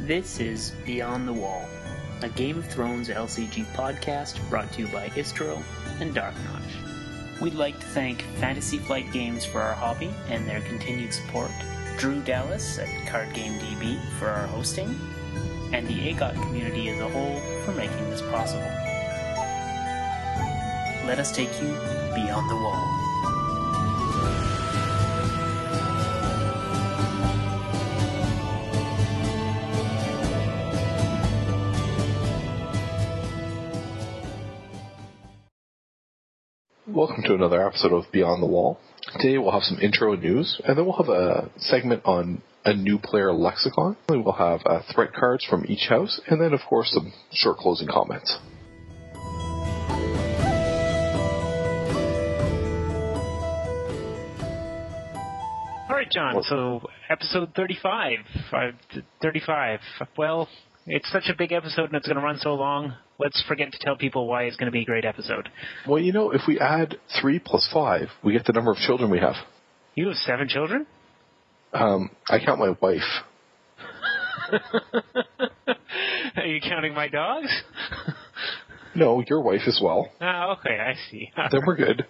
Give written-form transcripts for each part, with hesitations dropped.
This is Beyond the Wall, a Game of Thrones LCG podcast brought to you by Istro and Dark Notch. We'd like to thank Fantasy Flight Games for our hobby and their continued support, Drew Dallas at Card Game DB for our hosting, and the AGOT community as a whole for making this possible. Let us take you beyond the wall. Welcome to another episode of Beyond the Wall. Today we'll have some intro news, and then we'll have a segment on a new player lexicon. Then we'll have threat cards from each house, and then of course some short closing comments. Alright, John, so episode 35. Well, it's such a big episode and it's going to run so long, let's forget to tell people why it's going to be a great episode. Well, you know, if we add 3 plus 5, we get the number of children we have. You have 7 children? I count my wife. Are you counting my dogs? No, your wife as well. Oh, okay, I see. Then we're good.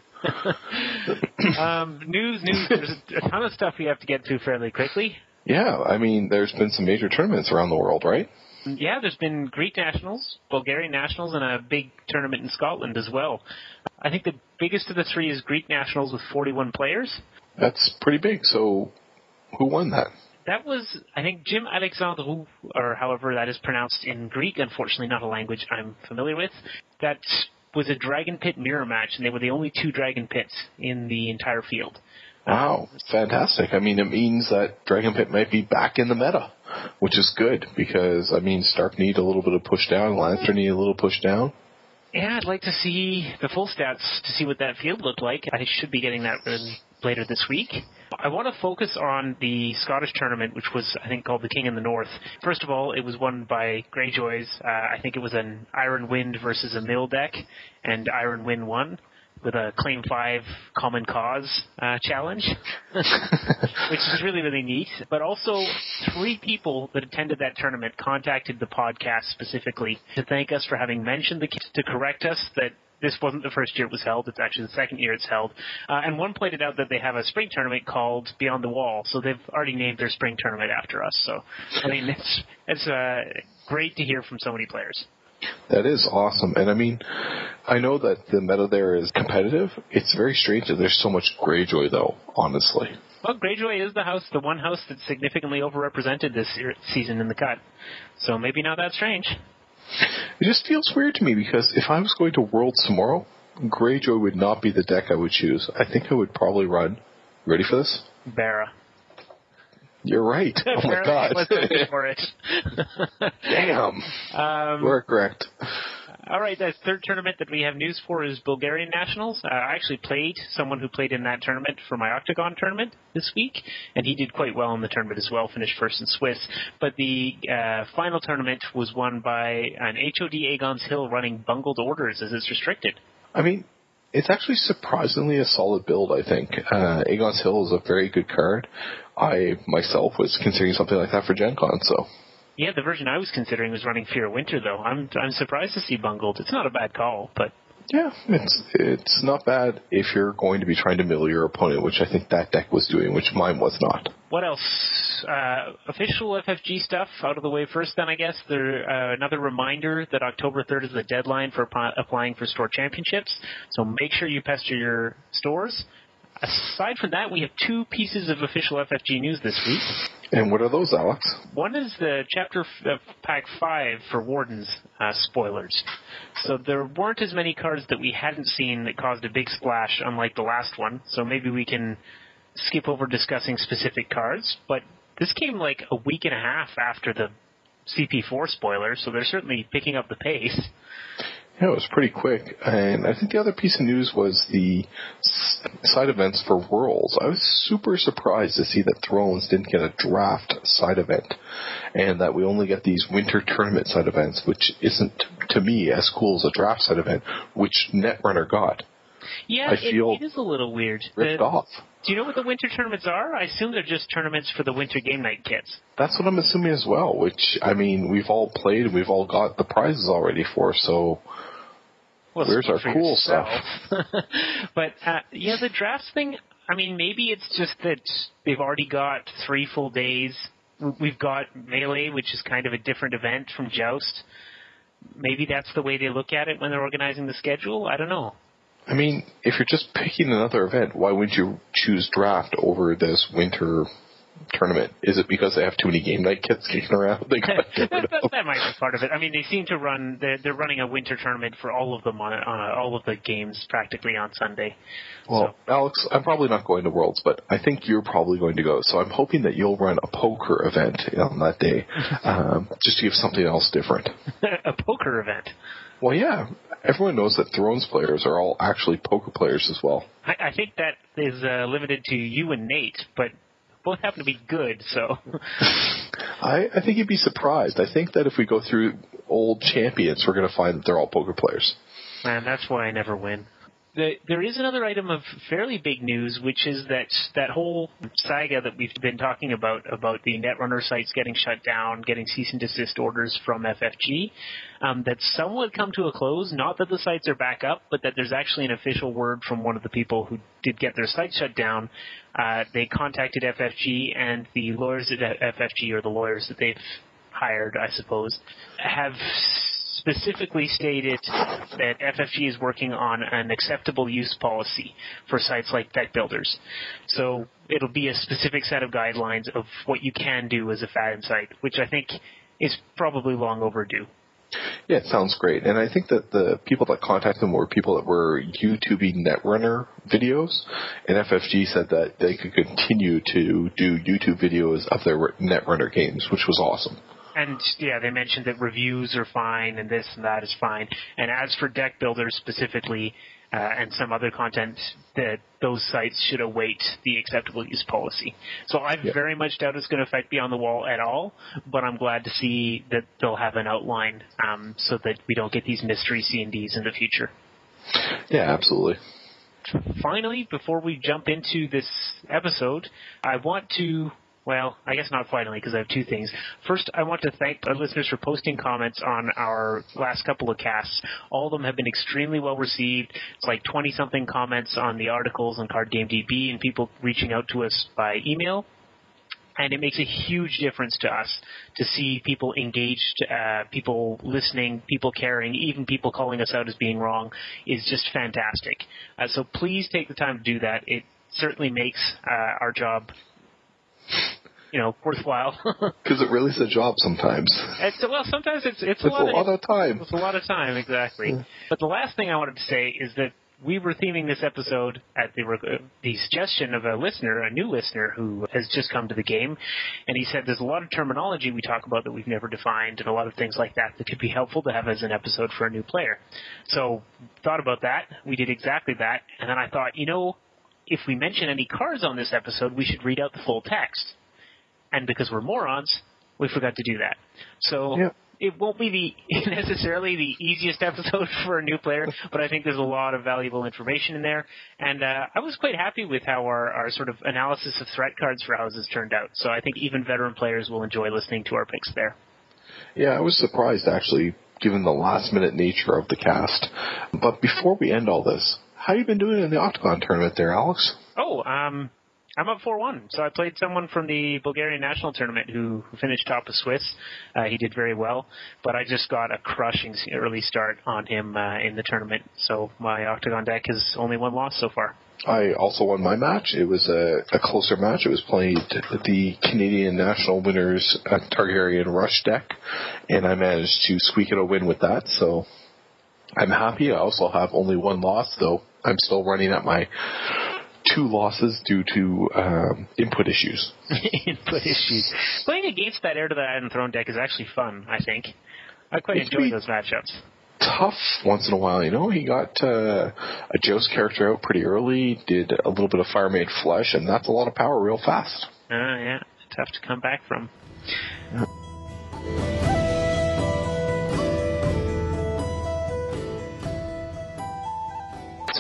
News. There's a ton of stuff we have to get to fairly quickly. Yeah, I mean, there's been some major tournaments around the world, right? Yeah, there's been Greek Nationals, Bulgarian Nationals, and a big tournament in Scotland as well. I think the biggest of the 3 is Greek Nationals with 41 players. That's pretty big, so who won that? That was, I think, Jim Alexandrou, or however that is pronounced in Greek, unfortunately not a language I'm familiar with. That was a Dragon Pit mirror match, and they were the only 2 Dragon Pits in the entire field. Wow, fantastic. I mean, it means that Dragon Pit might be back in the meta, which is good, because, I mean, Stark need a little bit of push down, Lannister need a little push down. Yeah, I'd like to see the full stats to see what that field looked like. I should be getting that later this week. I want to focus on the Scottish tournament, which was, I think, called the King in the North. First of all, it was won by Greyjoys. I think it was an Iron Wind versus a Mill deck, and Iron Wind won with a Claim 5 Common Cause challenge, which is really, really neat. But also, 3 people that attended that tournament contacted the podcast specifically to thank us for having mentioned to correct us that this wasn't the first year it was held. It's actually the second year it's held. And one pointed out that they have a spring tournament called Beyond the Wall, so they've already named their spring tournament after us. So, I mean, it's great to hear from so many players. That is awesome. And I mean, I know that the meta there is competitive. It's very strange that there's so much Greyjoy, though, honestly. Well, Greyjoy is the one house that's significantly overrepresented this season in the cut. So maybe not that strange. It just feels weird to me, because if I was going to Worlds tomorrow, Greyjoy would not be the deck I would choose. I think I would probably run. Ready for this? Barra. You're right. Oh my god. I was looking for it. Damn. We're correct. All right, the third tournament that we have news for is Bulgarian Nationals. I actually played someone who played in that tournament for my Octagon tournament this week, and he did quite well in the tournament as well, finished first in Swiss. But the final tournament was won by an HOD Aegon's Hill running Bungled Orders as it's restricted. I mean, it's actually surprisingly a solid build, I think. Aegon's Hill is a very good card. I, myself, was considering something like that for Gen Con, so... Yeah, the version I was considering was running Fear of Winter, though. I'm surprised to see Bungled. It's not a bad call, but... Yeah, it's not bad if you're going to be trying to mill your opponent, which I think that deck was doing, which mine was not. What else? Official FFG stuff out of the way first, then, I guess. Another reminder that October 3rd is the deadline for applying for store championships, so make sure you pester your stores. Aside from that, we have 2 pieces of official FFG news this week. And what are those, Alex? One is the Chapter Pack 5 for Wardens spoilers. So there weren't as many cards that we hadn't seen that caused a big splash, unlike the last one. So maybe we can skip over discussing specific cards. But this came like a week and a half after the CP4 spoiler, so they're certainly picking up the pace. Yeah, it was pretty quick. And I think the other piece of news was the side events for Worlds. I was super surprised to see that Thrones didn't get a draft side event, and that we only get these winter tournament side events, which isn't, to me, as cool as a draft side event, which Netrunner got. Yeah, I feel it is a little weird. ripped off. Do you know what the winter tournaments are? I assume they're just tournaments for the winter game night kits. That's what I'm assuming as well, which, I mean, we've all played and we've all got the prizes already for, so where's our cool stuff? But, yeah, the drafts thing, I mean, maybe it's just that they've already got 3 full days. We've got Melee, which is kind of a different event from Joust. Maybe that's the way they look at it when they're organizing the schedule. I don't know. I mean, if you're just picking another event, why would you choose draft over this winter tournament? Is it because they have too many game night kits kicking around? They got that might be part of it. I mean, they seem to run. They're running a winter tournament for all of them on all of the games practically on Sunday. Well, so. Alex, I'm probably not going to Worlds, but I think you're probably going to go. So I'm hoping that you'll run a poker event on that day, just to give something else different. A poker event. Well, yeah. Everyone knows that Thrones players are all actually poker players as well. I think that is limited to you and Nate, but both happen to be good, so. I think you'd be surprised. I think that if we go through old champions, we're going to find that they're all poker players. Man, that's why I never win. There is another item of fairly big news, which is that whole saga that we've been talking about the Netrunner sites getting shut down, getting cease and desist orders from FFG, that's somewhat come to a close. Not that the sites are back up, but that there's actually an official word from one of the people who did get their site shut down. They contacted FFG, and the lawyers at FFG, or the lawyers that they've hired, I suppose, have specifically stated that FFG is working on an acceptable use policy for sites like Deck Builders. So it'll be a specific set of guidelines of what you can do as a FADN site, which I think is probably long overdue. Yeah, it sounds great. And I think that the people that contacted them were people that were YouTubing Netrunner videos, and FFG said that they could continue to do YouTube videos of their Netrunner games, which was awesome. And, yeah, they mentioned that reviews are fine and this and that is fine. And as for Deck Builders specifically and some other content, that those sites should await the acceptable use policy. So I very much doubt it's going to affect Beyond the Wall at all, but I'm glad to see that they'll have an outline so that we don't get these mystery C&Ds in the future. Yeah, absolutely. Finally, before we jump into this episode, I want to... Well, I guess not finally, because I have 2 things. First, I want to thank our listeners for posting comments on our last couple of casts. All of them have been extremely well received. It's like 20-something comments on the articles on Card Game DB and people reaching out to us by email. And it makes a huge difference to us to see people engaged, people listening, people caring, even people calling us out as being wrong is just fantastic. So please take the time to do that. It certainly makes our job worthwhile. Because it really is a job sometimes. Sometimes it's a lot of time. It's a lot of time, exactly. Yeah. But the last thing I wanted to say is that we were theming this episode at the suggestion of a new listener who has just come to the game, and he said there's a lot of terminology we talk about that we've never defined, and a lot of things like that could be helpful to have as an episode for a new player. So, thought about that. We did exactly that, and then I thought, if we mention any cards on this episode, we should read out the full text. And because we're morons, we forgot to do that. So It won't be necessarily the easiest episode for a new player, but I think there's a lot of valuable information in there. And I was quite happy with how our sort of analysis of threat cards for houses turned out. So I think even veteran players will enjoy listening to our picks there. Yeah, I was surprised, actually, given the last-minute nature of the cast. But before we end all this, how you been doing in the Octagon tournament there, Alex? I'm up 4-1. So I played someone from the Bulgarian national tournament who finished top of Swiss. He did very well, but I just got a crushing early start on him in the tournament. So my Octagon deck has only 1 loss so far. I also won my match. It was a closer match. It was played the Canadian national winners Targaryen Rush deck, and I managed to squeak out a win with that. So I'm happy. I also have only 1 loss, though. I'm still running at my 2 losses due to input issues. Input issues. Playing against that Heir to the Iron Throne deck is actually fun, I think. I quite enjoy those matchups. Tough once in a while, He got a Joust character out pretty early, did a little bit of Fire Made Flesh, and that's a lot of power real fast. Yeah. Tough to come back from. Yeah.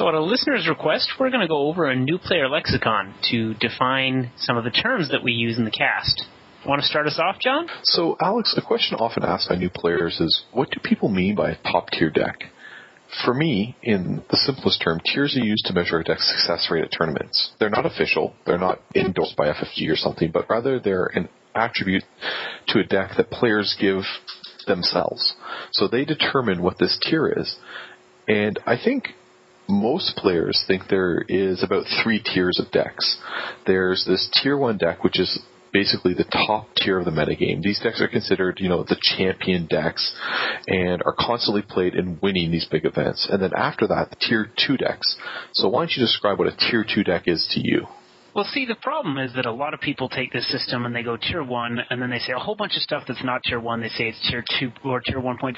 So at a listener's request, we're going to go over a new player lexicon to define some of the terms that we use in the cast. Want to start us off, John? So, Alex, a question often asked by new players is, what do people mean by a top-tier deck? For me, in the simplest term, tiers are used to measure a deck's success rate at tournaments. They're not official, they're not endorsed by FFG or something, but rather they're an attribute to a deck that players give themselves. So they determine what this tier is. And I think most players think there is about 3 tiers of decks. There's this tier 1 deck, which is basically the top tier of the metagame. These decks are considered, the champion decks and are constantly played in winning these big events. And then after that, the tier 2 decks. So why don't you describe what a tier 2 deck is to you? Well, see, the problem is that a lot of people take this system and they go tier 1, and then they say a whole bunch of stuff that's not tier 1. They say it's tier 2 or tier 1.5,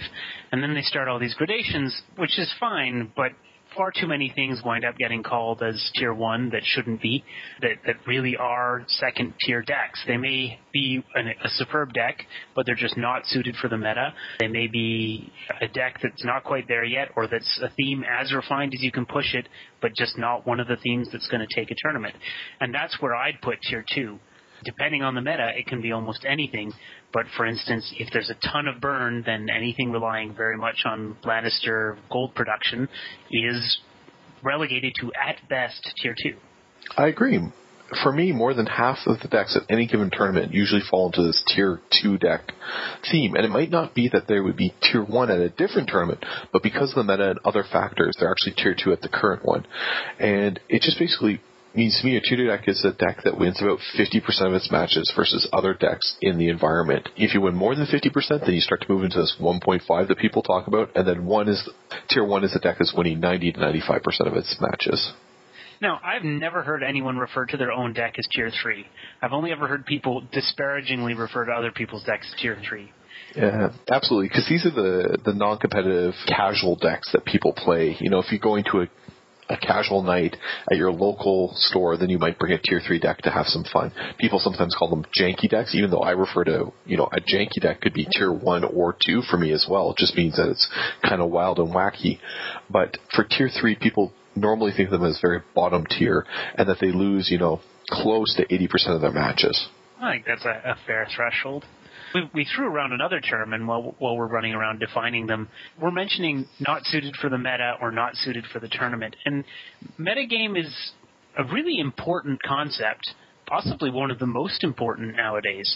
and then they start all these gradations, which is fine, but far too many things wind up getting called as tier 1 that shouldn't be, that really are second tier decks. They may be a superb deck, but they're just not suited for the meta. They may be a deck that's not quite there yet, or that's a theme as refined as you can push it, but just not one of the themes that's going to take a tournament. And that's where I'd put tier 2. Depending on the meta, it can be almost anything. But for instance, if there's a ton of burn, then anything relying very much on Lannister gold production is relegated to, at best, tier 2. I agree. For me, more than half of the decks at any given tournament usually fall into this tier 2 deck theme. And it might not be that they would be tier 1 at a different tournament, but because of the meta and other factors, they're actually tier 2 at the current one. And it just basically means to me a tier 2 deck is a deck that wins about 50% of its matches versus other decks in the environment. If you win more than 50%, then you start to move into this 1.5 that people talk about, and then tier 1 is a deck that's winning 90 to 95% of its matches. Now, I've never heard anyone refer to their own deck as tier 3. I've only ever heard people disparagingly refer to other people's decks as tier 3. Yeah, absolutely, because these are the non-competitive casual decks that people play. If you're going to a casual night at your local store, then you might bring a tier 3 deck to have some fun. People sometimes call them janky decks, even though I refer to, a janky deck could be tier 1 or 2 for me as well. It just means that it's kind of wild and wacky. But for tier 3, people normally think of them as very bottom tier, and that they lose, close to 80% of their matches. I think that's a fair threshold. We threw around another term, and while we're running around defining them, we're mentioning not suited for the meta or not suited for the tournament. And metagame is a really important concept, possibly one of the most important nowadays.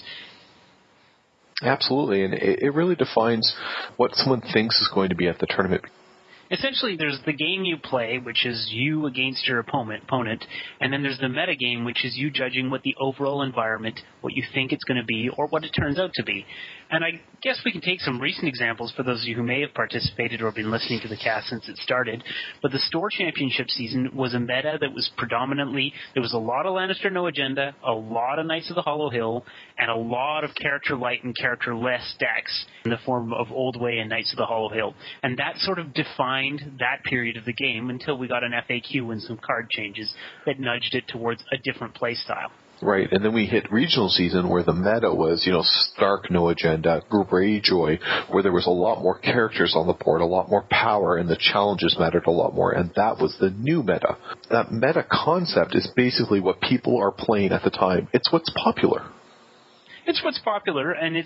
Absolutely, and it really defines what someone thinks is going to be at the tournament. Essentially, there's the game you play, which is you against your opponent, and then there's the metagame, which is you judging what the overall environment, what you think it's going to be, or what it turns out to be. And I guess we can take some recent examples for those of you who may have participated or been listening to the cast since it started. But the Store Championship season was a meta that was predominantly, there was a lot of Lannister No Agenda, a lot of Knights of the Hollow Hill, and a lot of character light and character less decks in the form of Old Way and Knights of the Hollow Hill. And that sort of defined that period of the game until we got an FAQ and some card changes that nudged it towards a different play style. Right, and then we hit regional season where the meta was, Stark No Agenda, Greyjoy, where there was a lot more characters on the board, a lot more power, and the challenges mattered a lot more, and that was the new meta. That meta concept is basically what people are playing at the time. It's what's popular. It's what's popular, and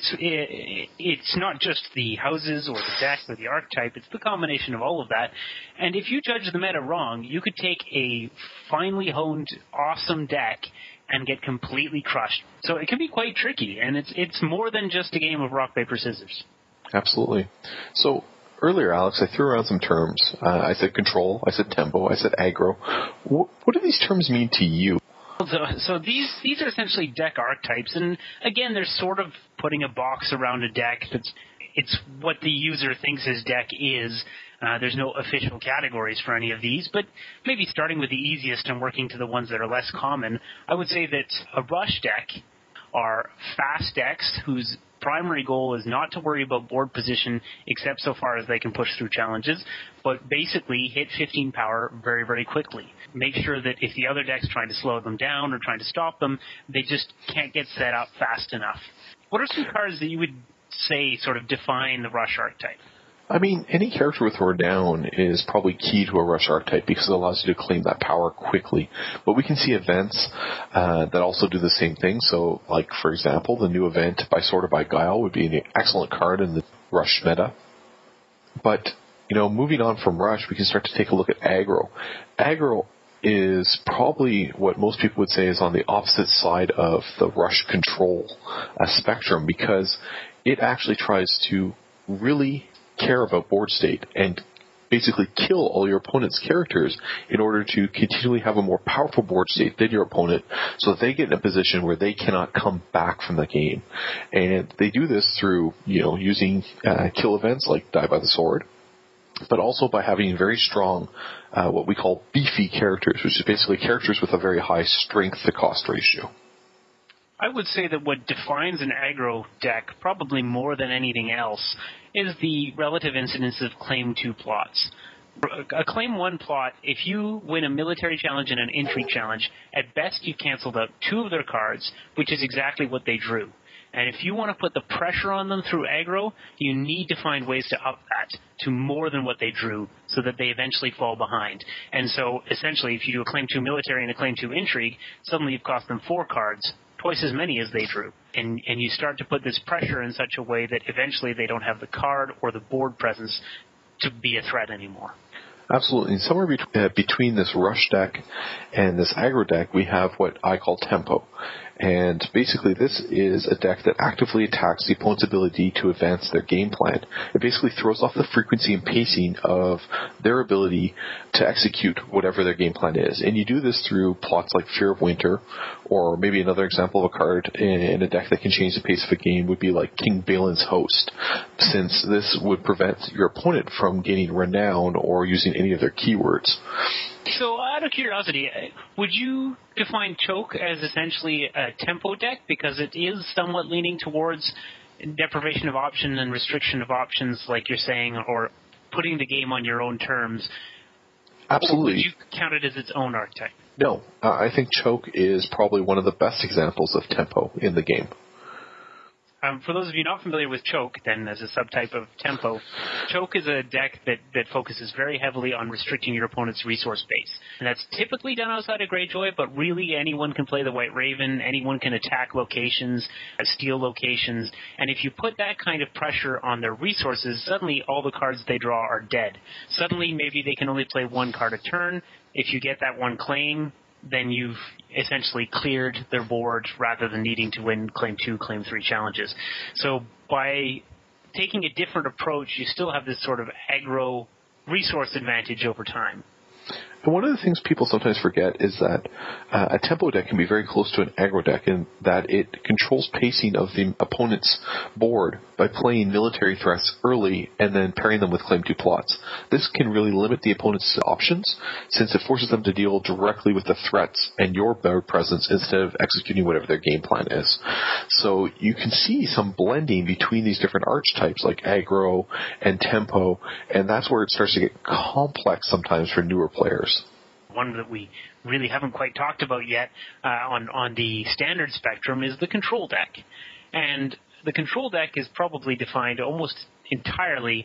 it's not just the houses or the deck or the archetype. It's the combination of all of that. And if you judge the meta wrong, you could take a finely honed, awesome deck and get completely crushed. So it can be quite tricky, and it's more than just a game of rock, paper, scissors. Absolutely. So earlier, Alex, I threw around some terms. I said control, I said tempo, I said aggro. What do these terms mean to you? So these are essentially deck archetypes, and again, they're sort of putting a box around a deck. It's what the user thinks his deck is. There's no official categories for any of these, but maybe starting with the easiest and working to the ones that are less common, I would say that a rush deck are fast decks whose primary goal is not to worry about board position except so far as they can push through challenges, but basically hit 15 power very, very quickly. Make sure that if the other deck's trying to slow them down or trying to stop them, they just can't get set up fast enough. What are some cards that you would say sort of define the rush archetype? I mean, any character with Renown is probably key to a Rush archetype because it allows you to claim that power quickly. But we can see events that also do the same thing. So, like, for example, the new event by Sword or by Guile would be an excellent card in the Rush meta. But, moving on from Rush, we can start to take a look at aggro. Aggro is probably what most people would say is on the opposite side of the Rush control spectrum, because it actually tries to really care about board state and basically kill all your opponent's characters in order to continually have a more powerful board state than your opponent, so that they get in a position where they cannot come back from the game. And they do this through, using kill events like Die by the Sword, but also by having very strong, what we call beefy characters, which is basically characters with a very high strength to cost ratio. I would say that what defines an aggro deck, probably more than anything else, is the relative incidence of Claim 2 plots. A Claim 1 plot, if you win a military challenge and an intrigue challenge, at best you've canceled out 2 of their cards, which is exactly what they drew. And if you want to put the pressure on them through aggro, you need to find ways to up that to more than what they drew so that they eventually fall behind. And so, essentially, if you do a Claim 2 military and a Claim 2 intrigue, suddenly you've cost them 4 cards, twice as many as they drew. And you start to put this pressure in such a way that eventually they don't have the card or the board presence to be a threat anymore. Absolutely. And somewhere between this Rush deck and this aggro deck, we have what I call Tempo. And basically this is a deck that actively attacks the opponent's ability to advance their game plan. It basically throws off the frequency and pacing of their ability to execute whatever their game plan is. And you do this through plots like Fear of Winter, or maybe another example of a card in a deck that can change the pace of a game would be like King Balin's Host, since this would prevent your opponent from gaining renown or using any of their keywords. So, out of curiosity, would you define Choke as essentially a tempo deck? Because it is somewhat leaning towards deprivation of option and restriction of options, like you're saying, or putting the game on your own terms. Absolutely. Or would you count it as its own archetype? No. I think Choke is probably one of the best examples of tempo in the game. For those of you not familiar with Choke, then as a subtype of Tempo, Choke is a deck that focuses very heavily on restricting your opponent's resource base. And that's typically done outside of Greyjoy, but really anyone can play the White Raven, anyone can attack locations, steal locations, and if you put that kind of pressure on their resources, suddenly all the cards they draw are dead. Suddenly maybe they can only play 1 card a turn. If you get that 1 claim, then you've essentially cleared their board rather than needing to win Claim 2, Claim 3 challenges. So by taking a different approach, you still have this sort of aggro resource advantage over time. And one of the things people sometimes forget is that a tempo deck can be very close to an aggro deck in that it controls pacing of the opponent's board by playing military threats early and then pairing them with Claim 2 plots. This can really limit the opponent's options since it forces them to deal directly with the threats and your board presence instead of executing whatever their game plan is. So you can see some blending between these different archetypes like aggro and tempo, and that's where it starts to get complex sometimes for newer players. One that we really haven't quite talked about yet on the standard spectrum is the control deck. And the control deck is probably defined almost entirely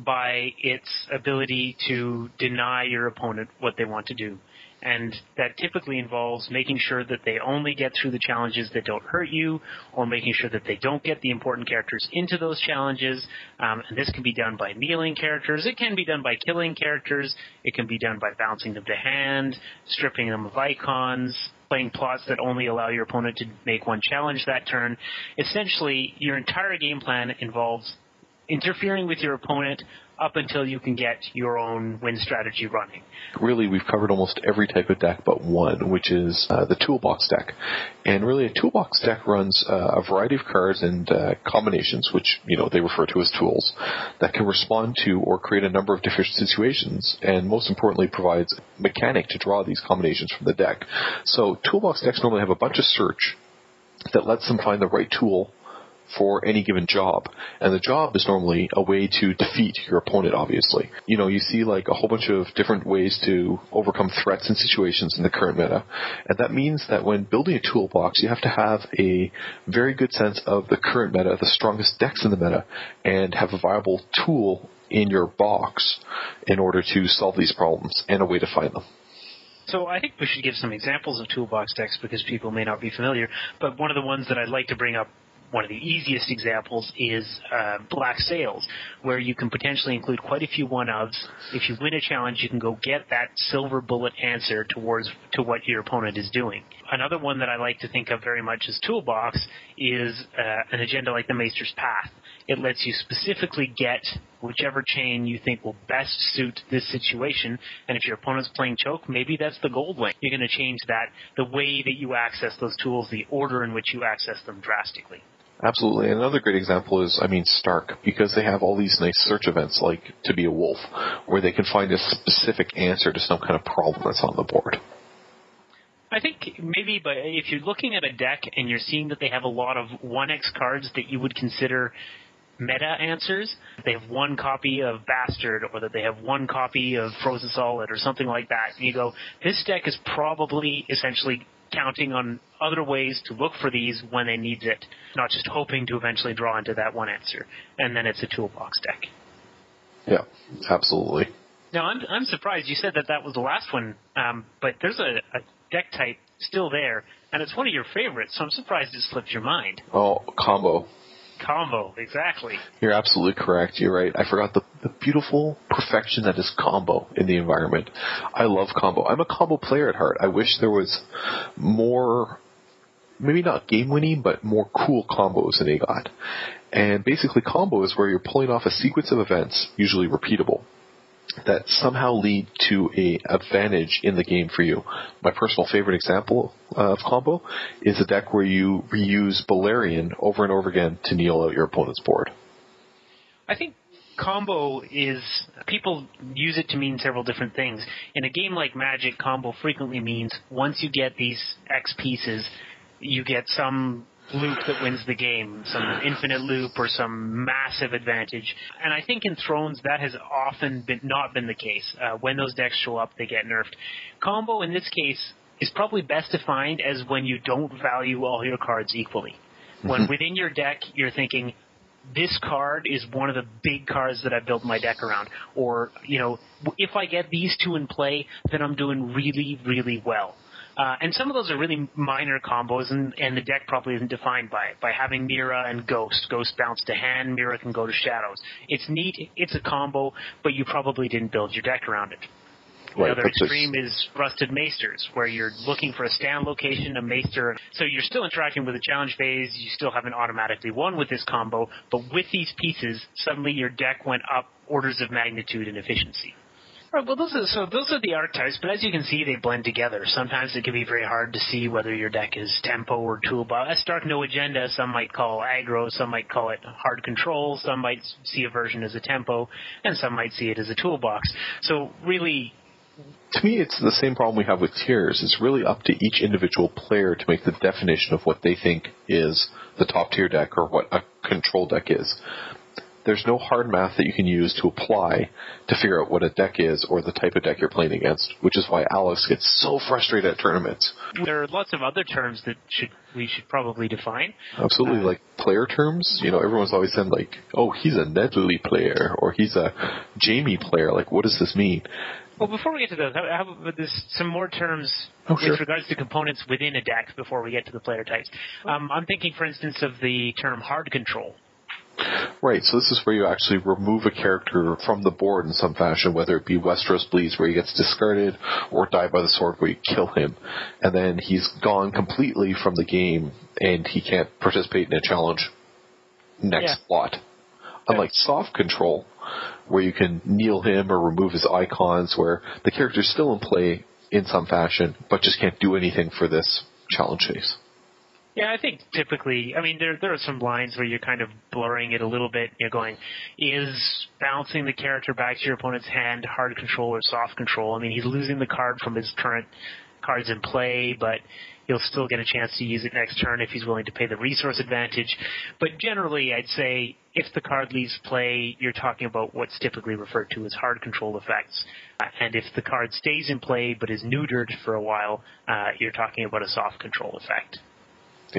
by its ability to deny your opponent what they want to do. And that typically involves making sure that they only get through the challenges that don't hurt you, or making sure that they don't get the important characters into those challenges. And this can be done by kneeling characters. It can be done by killing characters. It can be done by bouncing them to hand, stripping them of icons, playing plots that only allow your opponent to make 1 challenge that turn. Essentially, your entire game plan involves interfering with your opponent up until you can get your own win strategy running. Really, we've covered almost every type of deck but one, which is the toolbox deck. And really, a toolbox deck runs a variety of cards and combinations, which they refer to as tools, that can respond to or create a number of different situations, and most importantly, provides a mechanic to draw these combinations from the deck. So toolbox decks normally have a bunch of search that lets them find the right tool for any given job. And the job is normally a way to defeat your opponent, obviously. You see like a whole bunch of different ways to overcome threats and situations in the current meta. And that means that when building a toolbox, you have to have a very good sense of the current meta, the strongest decks in the meta, and have a viable tool in your box in order to solve these problems and a way to find them. So I think we should give some examples of toolbox decks because people may not be familiar, but one of the ones that I'd like to bring up, one of the easiest examples is Black Sails, where you can potentially include quite a few one-ofs. If you win a challenge, you can go get that silver bullet answer to what your opponent is doing. Another one that I like to think of very much as toolbox is an agenda like the Maester's Path. It lets you specifically get whichever chain you think will best suit this situation, and if your opponent's playing choke, maybe that's the gold lane. You're going to change that, the way that you access those tools, the order in which you access them drastically. Absolutely. Another great example is, Stark, because they have all these nice search events like To Be a Wolf, where they can find a specific answer to some kind of problem that's on the board. I think maybe, but if you're looking at a deck and you're seeing that they have a lot of 1X cards that you would consider meta answers, they have one copy of Bastard, or that they have one copy of Frozen Solid, or something like that, and you go, this deck is probably essentially counting on other ways to look for these when they need it, not just hoping to eventually draw into that one answer. And then it's a toolbox deck. Yeah, absolutely. Now, I'm surprised you said that was the last one, but there's a deck type still there, and it's one of your favorites, so I'm surprised it slipped your mind. Oh, combo. Combo, exactly. You're absolutely correct. You're right. I forgot the beautiful perfection that is combo in the environment. I love combo. I'm a combo player at heart. I wish there was more, maybe not game-winning, but more cool combos than they got. And basically combo is where you're pulling off a sequence of events, usually repeatable, that somehow lead to a advantage in the game for you. My personal favorite example of combo is a deck where you reuse Balerion over and over again to kneel out your opponent's board. I think combo is, people use it to mean several different things. In a game like Magic, combo frequently means once you get these X pieces, you get some loop that wins the game, some infinite loop or some massive advantage. And I think in Thrones that has often not been the case. When those decks show up, they get nerfed. Combo in this case is probably best defined as when you don't value all your cards equally. When within your deck you're thinking, this card is one of the big cards that I built my deck around. Or, if I get these two in play, then I'm doing really, really well. And some of those are really minor combos, and the deck probably isn't defined by it. By having Mira and Ghost. Ghost bounce to hand, Mira can go to Shadows. It's neat, it's a combo, but you probably didn't build your deck around it. The other extreme is Rusted Maesters, where you're looking for a stand location, a Maester. So you're still interacting with the challenge phase, you still haven't automatically won with this combo, but with these pieces, suddenly your deck went up orders of magnitude in efficiency. Right, well, those are the archetypes, but as you can see, they blend together. Sometimes it can be very hard to see whether your deck is tempo or toolbox. Stark No Agenda, some might call aggro, some might call it hard control, some might see a version as a tempo, and some might see it as a toolbox. So really, to me, it's the same problem we have with tiers. It's really up to each individual player to make the definition of what they think is the top tier deck or what a control deck is. There's no hard math that you can use to apply to figure out what a deck is or the type of deck you're playing against, which is why Alex gets so frustrated at tournaments. There are lots of other terms that we should probably define. Absolutely, like player terms. Everyone's always saying like, oh, he's a Nedley player or he's a Jamie player. Like, what does this mean? Well, before we get to those, how about some more terms with regards to components within a deck before we get to the player types? I'm thinking, for instance, of the term hard control. Right, so this is where you actually remove a character from the board in some fashion, whether it be Westeros Bleeds where he gets discarded, or Die by the Sword where you kill him, and then he's gone completely from the game, and he can't participate in a challenge next slot. Unlike soft control, where you can kneel him or remove his icons, where the character's still in play in some fashion, but just can't do anything for this challenge phase. Yeah, I think typically, there are some lines where you're kind of blurring it a little bit. You're going, is bouncing the character back to your opponent's hand hard control or soft control? He's losing the card from his current cards in play, but he'll still get a chance to use it next turn if he's willing to pay the resource advantage. But generally, I'd say if the card leaves play, you're talking about what's typically referred to as hard control effects. And if the card stays in play but is neutered for a while, you're talking about a soft control effect. Yeah.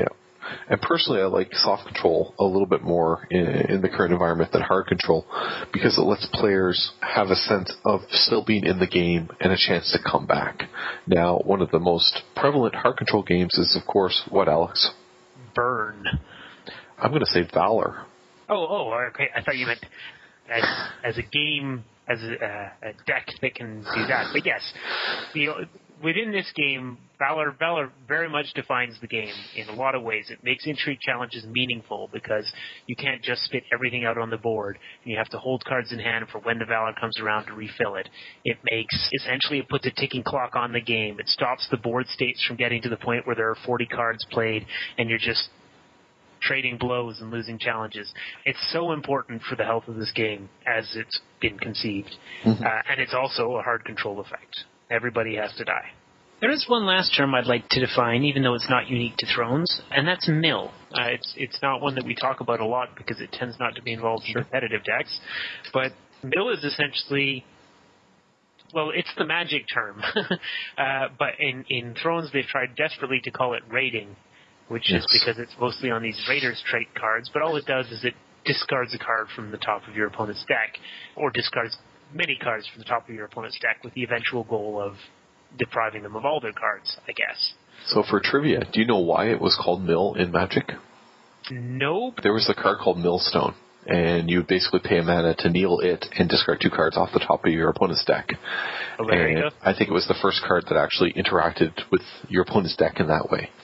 And personally, I like soft control a little bit more in the current environment than hard control, because it lets players have a sense of still being in the game and a chance to come back. Now, one of the most prevalent hard control games is, of course, what, Alex? Burn. I'm going to say Valor. Oh, okay. I thought you meant as a game, as a deck that can do that. But yes, within this game, Valor very much defines the game in a lot of ways. It makes intrigue challenges meaningful because you can't just spit everything out on the board, and you have to hold cards in hand for when the Valor comes around to refill it. It puts a ticking clock on the game. It stops the board states from getting to the point where there are 40 cards played, and you're just trading blows and losing challenges. It's so important for the health of this game as it's been conceived. Mm-hmm. And it's also a hard control effect. Everybody has to die. There is one last term I'd like to define, even though it's not unique to Thrones, and that's mill. It's not one that we talk about a lot because it tends not to be involved in competitive decks, but mill is essentially, well, it's the magic term. But in Thrones, they've tried desperately to call it raiding, which is because it's mostly on these Raiders trait cards, but all it does is it discards a card from the top of your opponent's deck, or discards many cards from the top of your opponent's deck with the eventual goal of depriving them of all their cards, I guess. So for trivia, do you know why it was called Mill in Magic? Nope. There was a card called Millstone, and you would basically pay a mana to kneel it and discard 2 cards off the top of your opponent's deck. Oh, there you go. I think it was the first card that actually interacted with your opponent's deck in that way.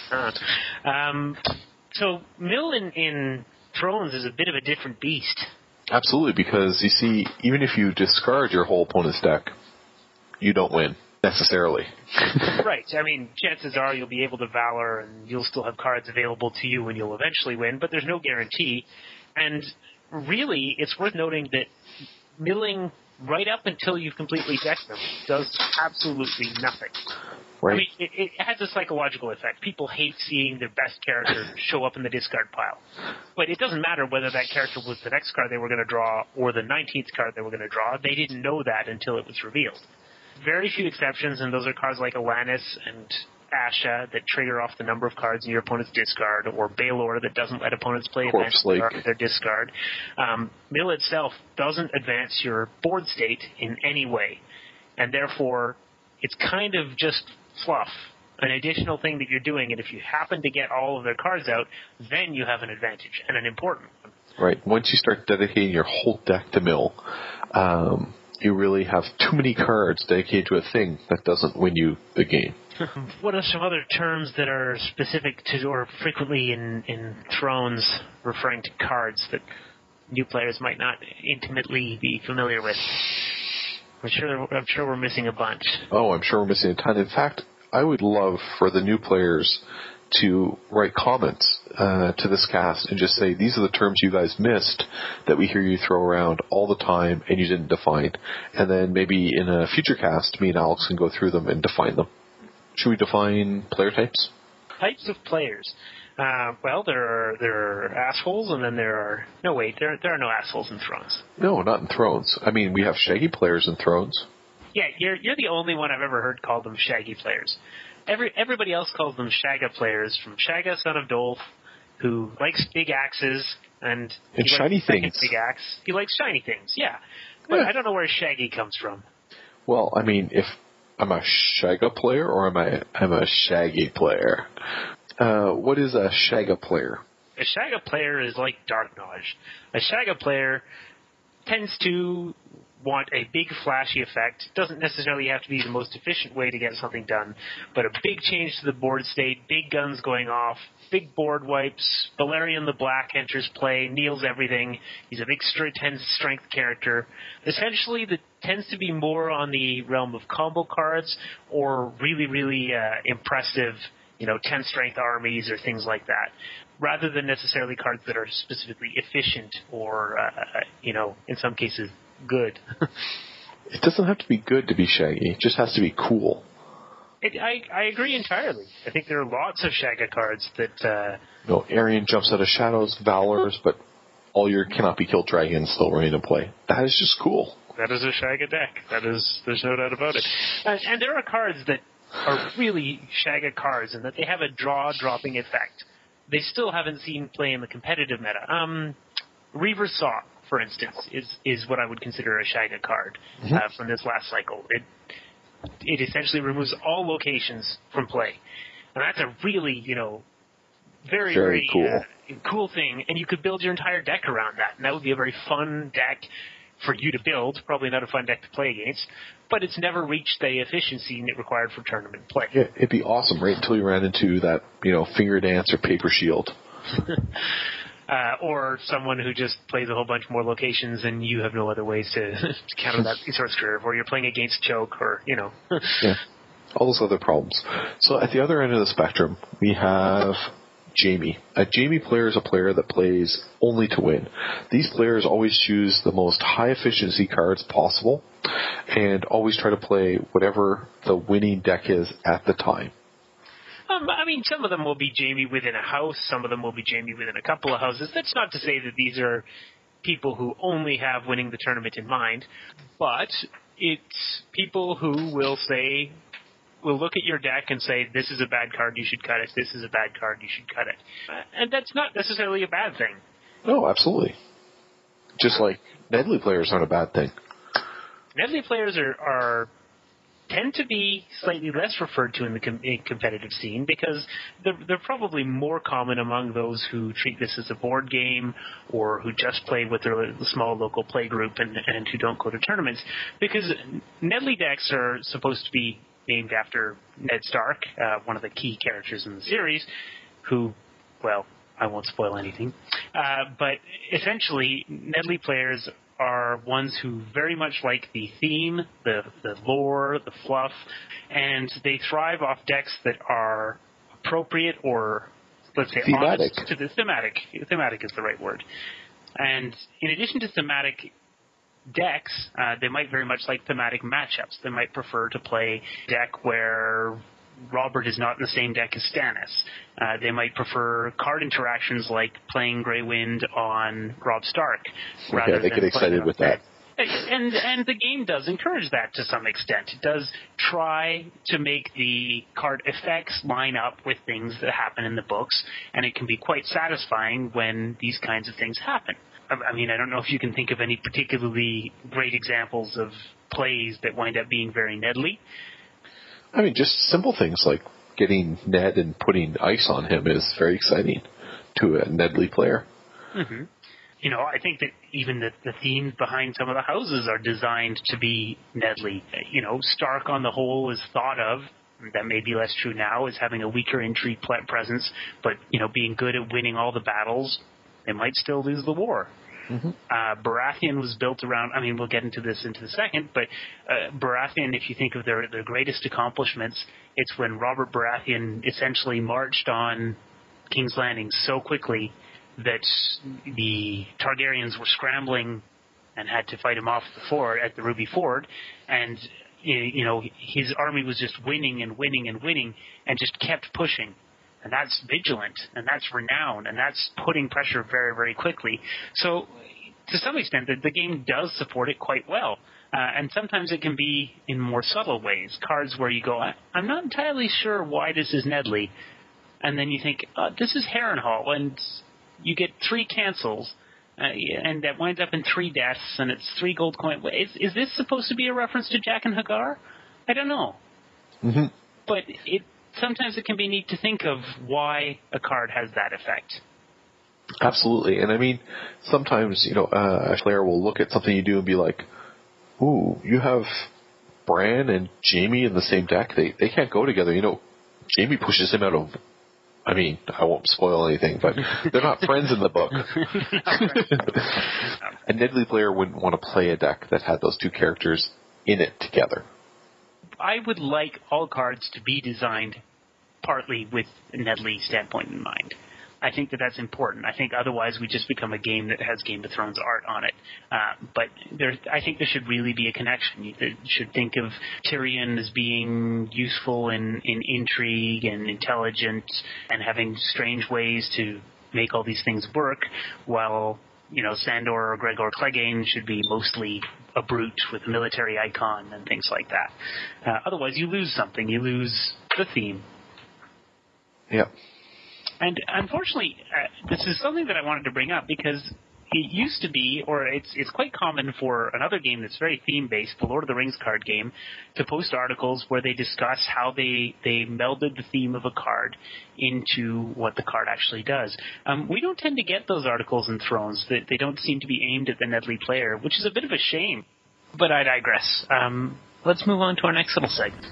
So Mill in Thrones is a bit of a different beast. Absolutely, because you see, even if you discard your whole opponent's deck, you don't win, necessarily. Right. I mean, chances are you'll be able to Valor and you'll still have cards available to you and you'll eventually win, but there's no guarantee. And really, it's worth noting that milling right up until you've completely decked them does absolutely nothing. Right. I mean, it has a psychological effect. People hate seeing their best character show up in the discard pile. But it doesn't matter whether that character was the next card they were going to draw or the 19th card they were going to draw. They didn't know that until it was revealed. Very few exceptions, and those are cards like Alanis and Asha that trigger off the number of cards in your opponent's discard, or Baelor that doesn't let opponents play advance their discard. Mill itself doesn't advance your board state in any way, and therefore it's kind of just fluff, an additional thing that you're doing, and if you happen to get all of their cards out, then you have an advantage, and an important one. Right. Once you start dedicating your whole deck to mill, you really have too many cards dedicated to a thing that doesn't win you the game. What are some other terms that are specific to, or frequently in Thrones, referring to cards that new players might not intimately be familiar with? I'm sure we're missing a bunch. Oh, I'm sure we're missing a ton. In fact, I would love for the new players to write comments to this cast and just say, these are the terms you guys missed that we hear you throw around all the time and you didn't define. And then maybe in a future cast, me and Alex can go through them and define them. Should we define player types? Types of players. Well, there are assholes, and then there are... No, wait, there are no assholes in Thrones. No, not in Thrones. I mean, we have shaggy players in Thrones. Yeah, you're the only one I've ever heard call them shaggy players. Everybody else calls them Shagga players, from Shagga, son of Dolph, who likes big axes and shiny things. Big axe. He likes shiny things, yeah. But I don't know where Shaggy comes from. Well, I mean, if I'm a Shagga player or I'm a Shaggy player. What is a Shagga player? A Shagga player is like Darknage. A Shagga player tends to want a big flashy effect. Doesn't necessarily have to be the most efficient way to get something done, but a big change to the board state, big guns going off, big board wipes, Balerion the Black enters play, kneels everything. He's a big 10 strength character. Essentially, that tends to be more on the realm of combo cards or really, really impressive 10 strength armies or things like that, rather than necessarily cards that are specifically efficient or, in some cases, good. It doesn't have to be good to be shaggy. It just has to be cool. I agree entirely. I think there are lots of Shagga cards that... Arion jumps out of shadows, Valors, but all your cannot be killed dragons still remain in play. That is just cool. That is a Shagga deck. There's no doubt about it. And there are cards that are really Shagga cards and that they have a draw-dropping effect. they still haven't seen play in the competitive meta. Reaver's Saw, for instance, is what I would consider a Shaga card from this last cycle. It essentially removes all locations from play. And that's a really, very cool thing. And you could build your entire deck around that. And that would be a very fun deck for you to build. Probably not a fun deck to play against. But it's never reached the efficiency required for tournament play. Yeah, it'd be awesome, right? Until you ran into that, Finger Dance or Paper Shield. Or someone who just plays a whole bunch more locations and you have no other ways to counter that resource curve, or you're playing against Choke, or, Yeah, all those other problems. So at the other end of the spectrum, we have Jamie. A Jamie player is a player that plays only to win. These players always choose the most high-efficiency cards possible and always try to play whatever the winning deck is at the time. Some of them will be Jamie within a house. Some of them will be Jamie within a couple of houses. That's not to say that these are people who only have winning the tournament in mind, but it's people who will look at your deck and say, this is a bad card, you should cut it. This is a bad card, you should cut it. And that's not necessarily a bad thing. No, absolutely. Just like Nedley players aren't a bad thing. Nedley players tend to be slightly less referred to in the competitive scene because they're probably more common among those who treat this as a board game or who just play with their small local play group and who don't go to tournaments, because Nedley decks are supposed to be named after Ned Stark, one of the key characters in the series, who, well, I won't spoil anything, but essentially Nedley players are ones who very much like the theme, the lore, the fluff, and they thrive off decks that are appropriate or, let's say, thematic. Honest to the thematic. Thematic is the right word. And in addition to thematic decks, they might very much like thematic matchups. They might prefer to play a deck where Robert is not in the same deck as Stannis. They might prefer card interactions like playing Grey Wind on Robb Stark. Yeah, they get excited with that. And the game does encourage that to some extent. It does try to make the card effects line up with things that happen in the books, and it can be quite satisfying when these kinds of things happen. I don't know if you can think of any particularly great examples of plays that wind up being very Nedley. Just simple things like getting Ned and putting ice on him is very exciting to a Nedley player. Mm-hmm. I think that even the themes behind some of the houses are designed to be Nedley. Stark on the whole is thought of, that may be less true now, as having a weaker entry presence, but, being good at winning all the battles, they might still lose the war. Mm-hmm. Baratheon was built around, we'll get into this in a second, but Baratheon, if you think of their greatest accomplishments, it's when Robert Baratheon essentially marched on King's Landing so quickly that the Targaryens were scrambling and had to fight him off at the Ruby Ford, and his army was just winning and winning and winning and just kept pushing. And that's vigilant, and that's renown, and that's putting pressure very, very quickly. So, to some extent, the game does support it quite well. And sometimes it can be in more subtle ways. Cards where you go, I'm not entirely sure why this is Nedley. And then you think, this is Harrenhal, and you get 3 cancels, and that winds up in 3 deaths, and it's 3 gold coin. Is this supposed to be a reference to Jaqen H'ghar? I don't know. Mm-hmm. But sometimes it can be neat to think of why a card has that effect. Absolutely. And sometimes, a player will look at something you do and be like, ooh, you have Bran and Jaime in the same deck? They can't go together. Jaime pushes him out of... I won't spoil anything, but they're not friends in the book. A Nedley player wouldn't want to play a deck that had those 2 characters in it together. I would like all cards to be designed partly with a Nedley standpoint in mind. I think that's important. I think otherwise we just become a game that has Game of Thrones art on it. But I think there should really be a connection. You should think of Tyrion as being useful in intrigue and intelligent and having strange ways to make all these things work, while Sandor or Gregor Clegane should be mostly a brute with a military icon and things like that. Otherwise, you lose something. You lose the theme. Yeah. And unfortunately, this is something that I wanted to bring up because it used to be, or it's quite common for another game that's very theme-based, the Lord of the Rings card game, to post articles where they discuss how they melded the theme of a card into what the card actually does. We don't tend to get those articles in Thrones. They don't seem to be aimed at the Nedley player, which is a bit of a shame. But I digress. Let's move on to our next little segment.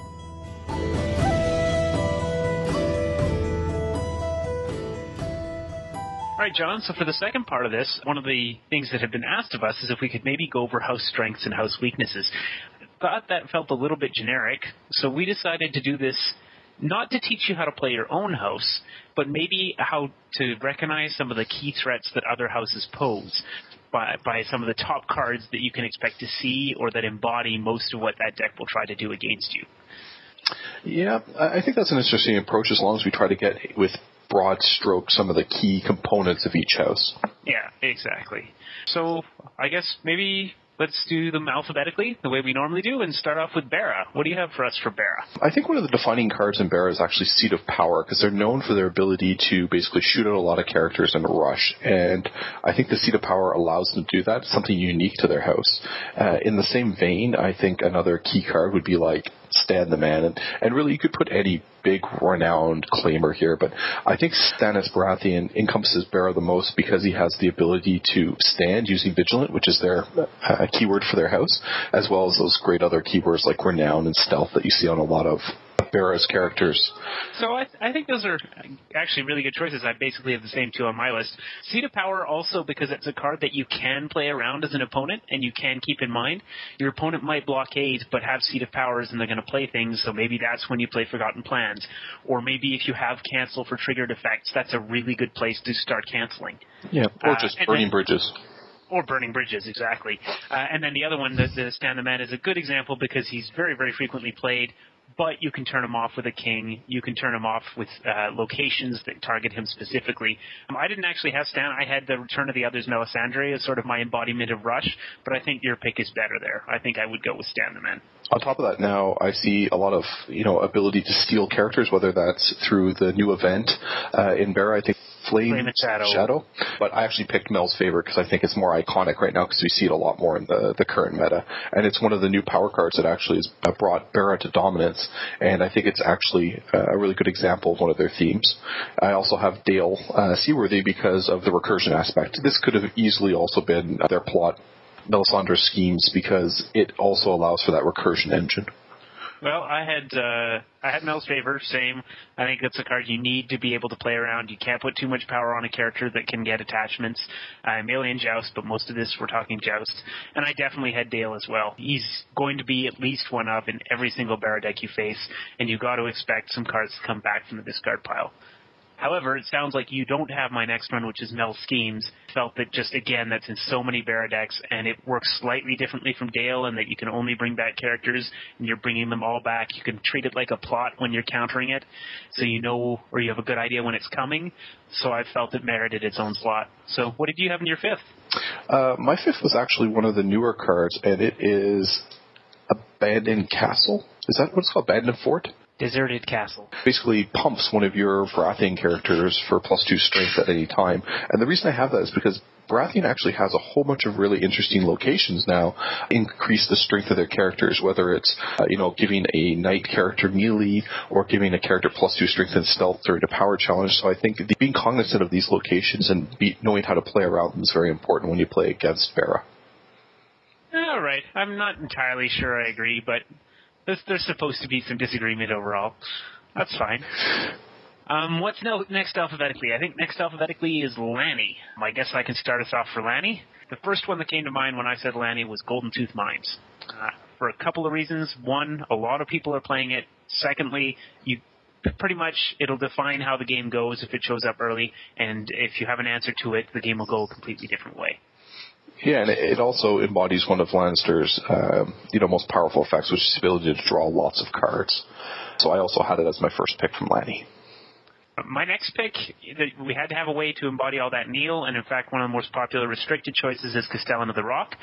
All right, John, so for the second part of this, one of the things that had been asked of us is if we could maybe go over house strengths and house weaknesses. Thought that felt a little bit generic, so we decided to do this not to teach you how to play your own house, but maybe how to recognize some of the key threats that other houses pose by some of the top cards that you can expect to see or that embody most of what that deck will try to do against you. Yeah, I think that's an interesting approach as long as we try to get with broad strokes some of the key components of each house. Yeah, exactly. So I guess maybe let's do them alphabetically, the way we normally do, and start off with Bara. What do you have for us for Bara? I think one of the defining cards in Bara is actually Seat of Power, because they're known for their ability to basically shoot out a lot of characters in a rush, and I think the Seat of Power allows them to do that. It's something unique to their house. In the same vein, I think another key card would be like Stan the Man, and really you could put any big renowned claimer here, but I think Stannis Baratheon encompasses Bara the most because he has the ability to stand using Vigilant, which is their keyword for their house, as well as those great other keywords like Renown and Stealth that you see on a lot of Bara's characters. So I think those are actually really good choices. I basically have the same two on my list. Seat of Power also because it's a card that you can play around as an opponent and you can keep in mind. Your opponent might blockade but have Seat of Powers and they're going to play things, so maybe that's when you play Forgotten Plans. Or maybe if you have cancel for triggered effects, that's a really good place to start canceling. Yeah, or just burning bridges. Or burning bridges, exactly. And then the other one, the Stan the Man, is a good example because he's very, very frequently played, but you can turn him off with a king. You can turn him off with locations that target him specifically. I didn't actually have Stan. I had the Return of the Others Melisandre as sort of my embodiment of Rush, but I think your pick is better there. I think I would go with Stan the Man. On top of that, now I see a lot of ability to steal characters, whether that's through the new event in Bara. I think Flame and Shadow. But I actually picked Mel's favorite because I think it's more iconic right now because we see it a lot more in the current meta. And it's one of the new power cards that actually has brought Bara to dominance. And I think it's actually a really good example of one of their themes. I also have Dale Seaworthy because of the recursion aspect. This could have easily also been their plot, Melisandre's schemes, because it also allows for that recursion engine. Well, I had Mel's favor, same. I think that's a card you need to be able to play around. You can't put too much power on a character that can get attachments. Melee and Joust, but most of this we're talking Joust. And I definitely had Dale as well. He's going to be at least one of in every single Bara deck you face, and you've got to expect some cards to come back from the discard pile. However, it sounds like you don't have my next one, which is Mel's Schemes. Felt that just, again, that's in so many Bara decks, and it works slightly differently from Dale in that you can only bring back characters, and you're bringing them all back. You can treat it like a plot when you're countering it, so you know, or you have a good idea when it's coming. So I felt it merited its own slot. So what did you have in your fifth? My fifth was actually one of the newer cards, and it is Abandoned Castle. Is that what it's called? Abandoned Fort? Deserted Castle. Basically pumps one of your Baratheon characters for +2 strength at any time. And the reason I have that is because Baratheon actually has a whole bunch of really interesting locations now, increase the strength of their characters, whether it's, giving a knight character melee or giving a character +2 strength and stealth during a power challenge. So I think being cognizant of these locations and knowing how to play around them is very important when you play against Bara. All right. I'm not entirely sure I agree, but there's supposed to be some disagreement overall. That's fine. What's next alphabetically? I think next alphabetically is Lanny. I guess I can start us off for Lanny. The first one that came to mind when I said Lanny was Golden Tooth Mines. For a couple of reasons. One, a lot of people are playing it. Secondly, it'll define how the game goes if it shows up early, and if you have an answer to it, the game will go a completely different way. Yeah, and it also embodies one of Lannister's, most powerful effects, which is the ability to draw lots of cards. So I also had it as my first pick from Lanny. My next pick, we had to have a way to embody all that Neil, and in fact one of the most popular restricted choices is Castellan of the Rock.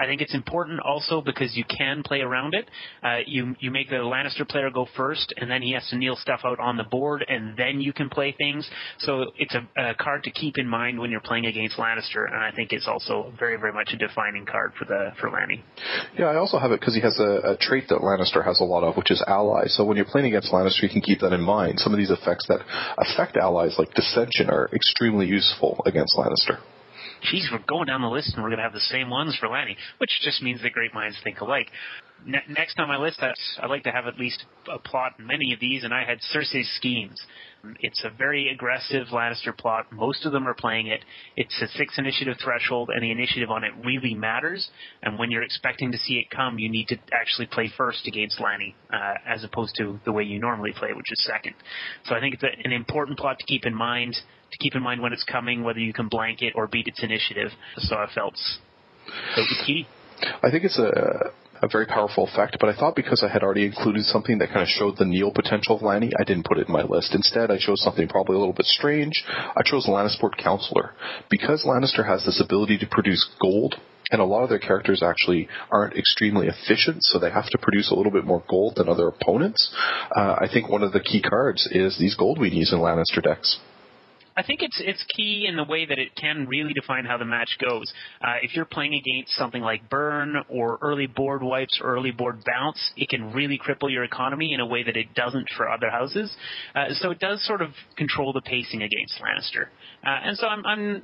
I think it's important also because you can play around it. You make the Lannister player go first, and then he has to kneel stuff out on the board, and then you can play things. So it's a card to keep in mind when you're playing against Lannister, and I think it's also very, very much a defining card for Lanny. Yeah, I also have it because he has a trait that Lannister has a lot of, which is allies. So when you're playing against Lannister, you can keep that in mind. Some of these effects that affect allies, like Dissension, are extremely useful against Lannister. Geez, we're going down the list and we're going to have the same ones for Lanny, which just means that great minds think alike. Next on my list, I'd like to have at least a plot in many of these, and I had Cersei's Schemes. It's a very aggressive Lannister plot. Most of them are playing it. It's a 6 initiative threshold, and the initiative on it really matters. And when you're expecting to see it come, you need to actually play first against Lanny, as opposed to the way you normally play, which is second. So I think it's an important plot to keep in mind when it's coming, whether you can blank it or beat its initiative. So I felt it was key. I think it's a very powerful effect, but I thought because I had already included something that kind of showed the kneel potential of Lanny, I didn't put it in my list. Instead, I chose something probably a little bit strange. I chose Lannisport Counselor. Because Lannister has this ability to produce gold, and a lot of their characters actually aren't extremely efficient, so they have to produce a little bit more gold than other opponents, I think one of the key cards is these gold weenies in Lannister decks. I think it's key in the way that it can really define how the match goes. If you're playing against something like Burn or early board wipes or early board bounce, it can really cripple your economy in a way that it doesn't for other houses. So it does sort of control the pacing against Lannister. And so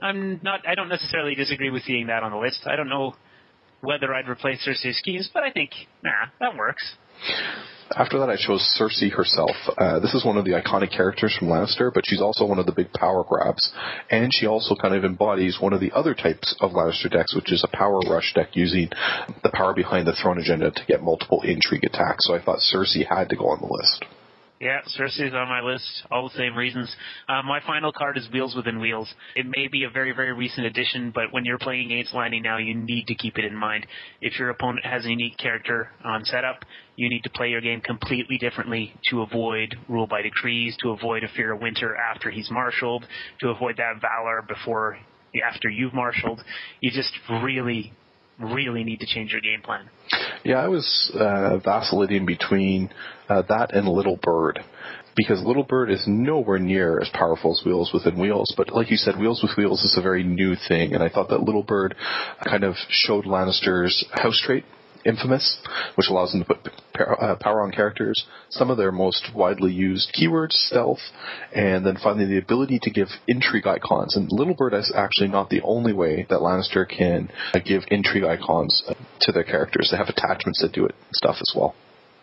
I don't necessarily disagree with seeing that on the list. I don't know whether I'd replace Cersei's Schemes, but I think, that works. After that, I chose Cersei herself. This is one of the iconic characters from Lannister, but she's also one of the big power grabs. And she also kind of embodies one of the other types of Lannister decks, which is a power rush deck using the power behind the throne agenda to get multiple intrigue attacks. So I thought Cersei had to go on the list. Yeah, Cersei's on my list, all the same reasons. My final card is Wheels Within Wheels. It may be a very, very recent addition, but when you're playing against Lanny now, you need to keep it in mind. If your opponent has a unique character on setup, you need to play your game completely differently to avoid Rule by Decrees, to avoid a Fear of Winter after he's marshaled, to avoid that Valor after you've marshaled. You just really need to change your game plan. Yeah, I was vacillating between that and Little Bird, because Little Bird is nowhere near as powerful as Wheels Within Wheels, but like you said, Wheels with Wheels is a very new thing, and I thought that Little Bird kind of showed Lannister's house trait, Infamous, which allows them to put power on characters, some of their most widely used keywords, stealth, and then finally the ability to give intrigue icons. And Little Bird is actually not the only way that Lannister can give intrigue icons to their characters. They have attachments that do it and stuff as well.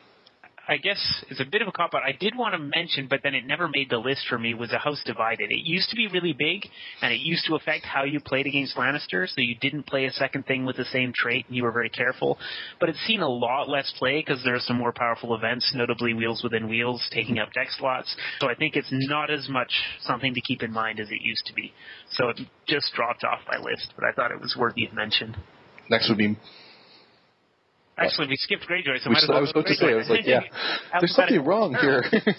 I guess it's a bit of a cop-out. I did want to mention, but then it never made the list for me, was A House Divided. It used to be really big, and it used to affect how you played against Lannister, so you didn't play a second thing with the same trait, and you were very careful. But it's seen a lot less play because there are some more powerful events, notably Wheels Within Wheels, taking up deck slots. So I think it's not as much something to keep in mind as it used to be. So it just dropped off my list, but I thought it was worthy of mention. Next would be... Actually, we skipped Greyjoy, so I was about to say, I was like, yeah, there's something wrong here.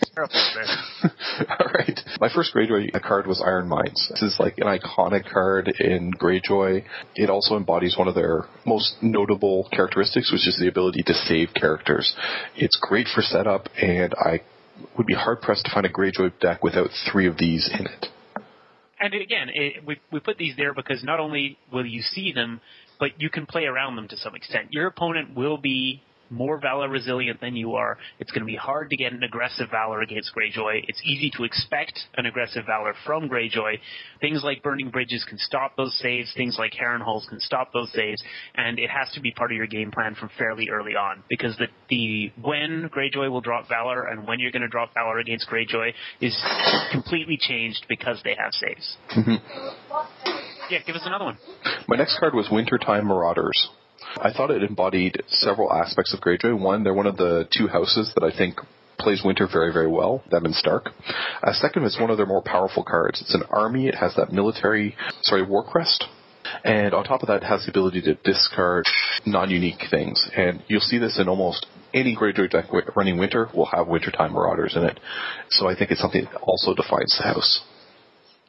All right. My first Greyjoy card was Iron Mines. This is like an iconic card in Greyjoy. It also embodies one of their most notable characteristics, which is the ability to save characters. It's great for setup, and I would be hard-pressed to find a Greyjoy deck without 3 of these in it. And again, we put these there because not only will you see them, but you can play around them to some extent. Your opponent will be more Valor resilient than you are. It's going to be hard to get an aggressive Valor against Greyjoy. It's easy to expect an aggressive Valor from Greyjoy. Things like Burning Bridges can stop those saves. Things like Harrenhals can stop those saves. And it has to be part of your game plan from fairly early on, because the when Greyjoy will drop Valor and when you're going to drop Valor against Greyjoy is completely changed because they have saves. Mm-hmm. Yeah, give us another one. My next card was Wintertime Marauders. I thought it embodied several aspects of Greyjoy. One, they're one of the 2 houses that I think plays Winter very, very well, them and Stark. Second, it's one of their more powerful cards. It's an army. It has that war crest. And on top of that, it has the ability to discard non-unique things. And you'll see this in almost any Greyjoy deck running Winter will have Wintertime Marauders in it. So I think it's something that also defines the house.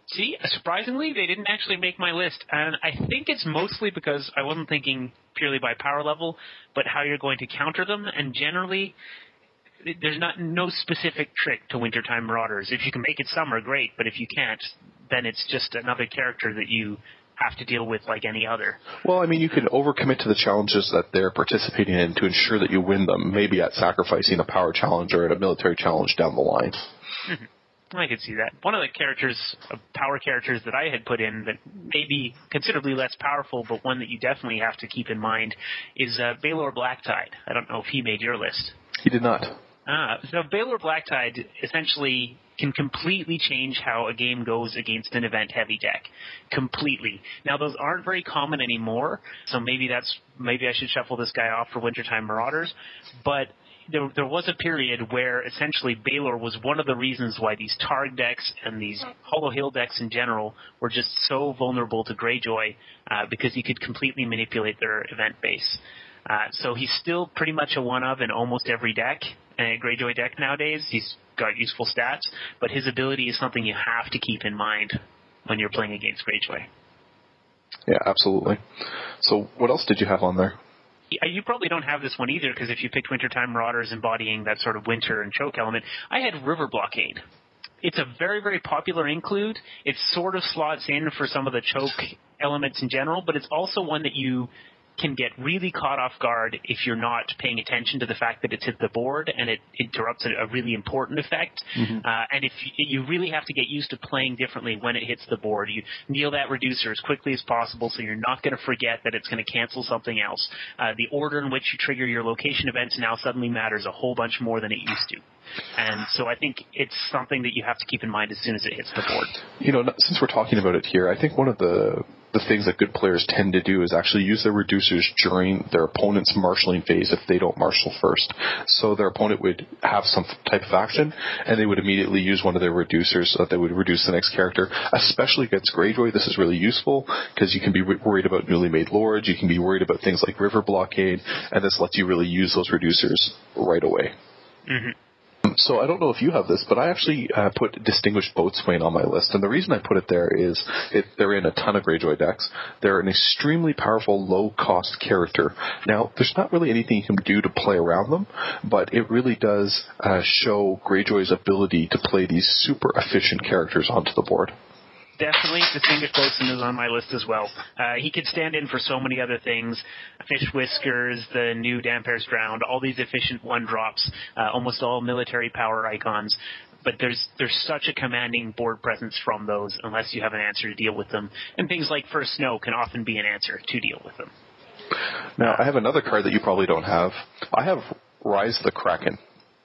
See, surprisingly, they didn't actually make my list, and I think it's mostly because I wasn't thinking purely by power level, but how you're going to counter them, and generally, there's no specific trick to Wintertime Marauders. If you can make it summer, great, but if you can't, then it's just another character that you have to deal with like any other. Well, I mean, you can overcommit to the challenges that they're participating in to ensure that you win them, maybe at sacrificing a power challenge or at a military challenge down the line. Mm-hmm. I could see that. One of the power characters that I had put in that may be considerably less powerful, but one that you definitely have to keep in mind is Baelor Blacktide. I don't know if he made your list. He did not. So Baelor Blacktide essentially can completely change how a game goes against an event-heavy deck. Completely. Now, those aren't very common anymore, so maybe I should shuffle this guy off for Wintertime Marauders, but there was a period where essentially Baelor was one of the reasons why these Targ decks and these Hollow Hill decks in general were just so vulnerable to Greyjoy because he could completely manipulate their event base. So he's still pretty much a one-of in almost every deck, Greyjoy deck nowadays. He's got useful stats, but his ability is something you have to keep in mind when you're playing against Greyjoy. Yeah, absolutely. So what else did you have on there? You probably don't have this one either, because if you picked Wintertime Marauders embodying that sort of winter and choke element, I had River Blockade. It's a very, very popular include. It sort of slots in for some of the choke elements in general, but it's also one that you can get really caught off guard if you're not paying attention to the fact that it's hit the board and it interrupts a really important effect. Mm-hmm. And if you really have to get used to playing differently when it hits the board. You kneel that reducer as quickly as possible so you're not going to forget that it's going to cancel something else. The order in which you trigger your location events now suddenly matters a whole bunch more than it used to. And so I think it's something that you have to keep in mind as soon as it hits the board. You know, since we're talking about it here, I think one of the things that good players tend to do is actually use their reducers during their opponent's marshalling phase if they don't marshal first. So their opponent would have some type of action, and they would immediately use one of their reducers so that they would reduce the next character. Especially against Greyjoy, this is really useful because you can be worried about newly made lords, you can be worried about things like River Blockade, and this lets you really use those reducers right away. Mm-hmm. So I don't know if you have this, but I actually put Distinguished Boatswain on my list. And the reason I put it there is they're in a ton of Greyjoy decks. They're an extremely powerful, low-cost character. Now, there's not really anything you can do to play around them, but it really does show Greyjoy's ability to play these super efficient characters onto the board. Definitely, Distinguished Boatswain is on my list as well. He could stand in for so many other things. Fish Whiskers, the new Damper's Drowned, all these efficient one-drops, almost all military power icons. But there's such a commanding board presence from those unless you have an answer to deal with them. And things like First Snow can often be an answer to deal with them. Now, I have another card that you probably don't have. I have Rise of the Kraken.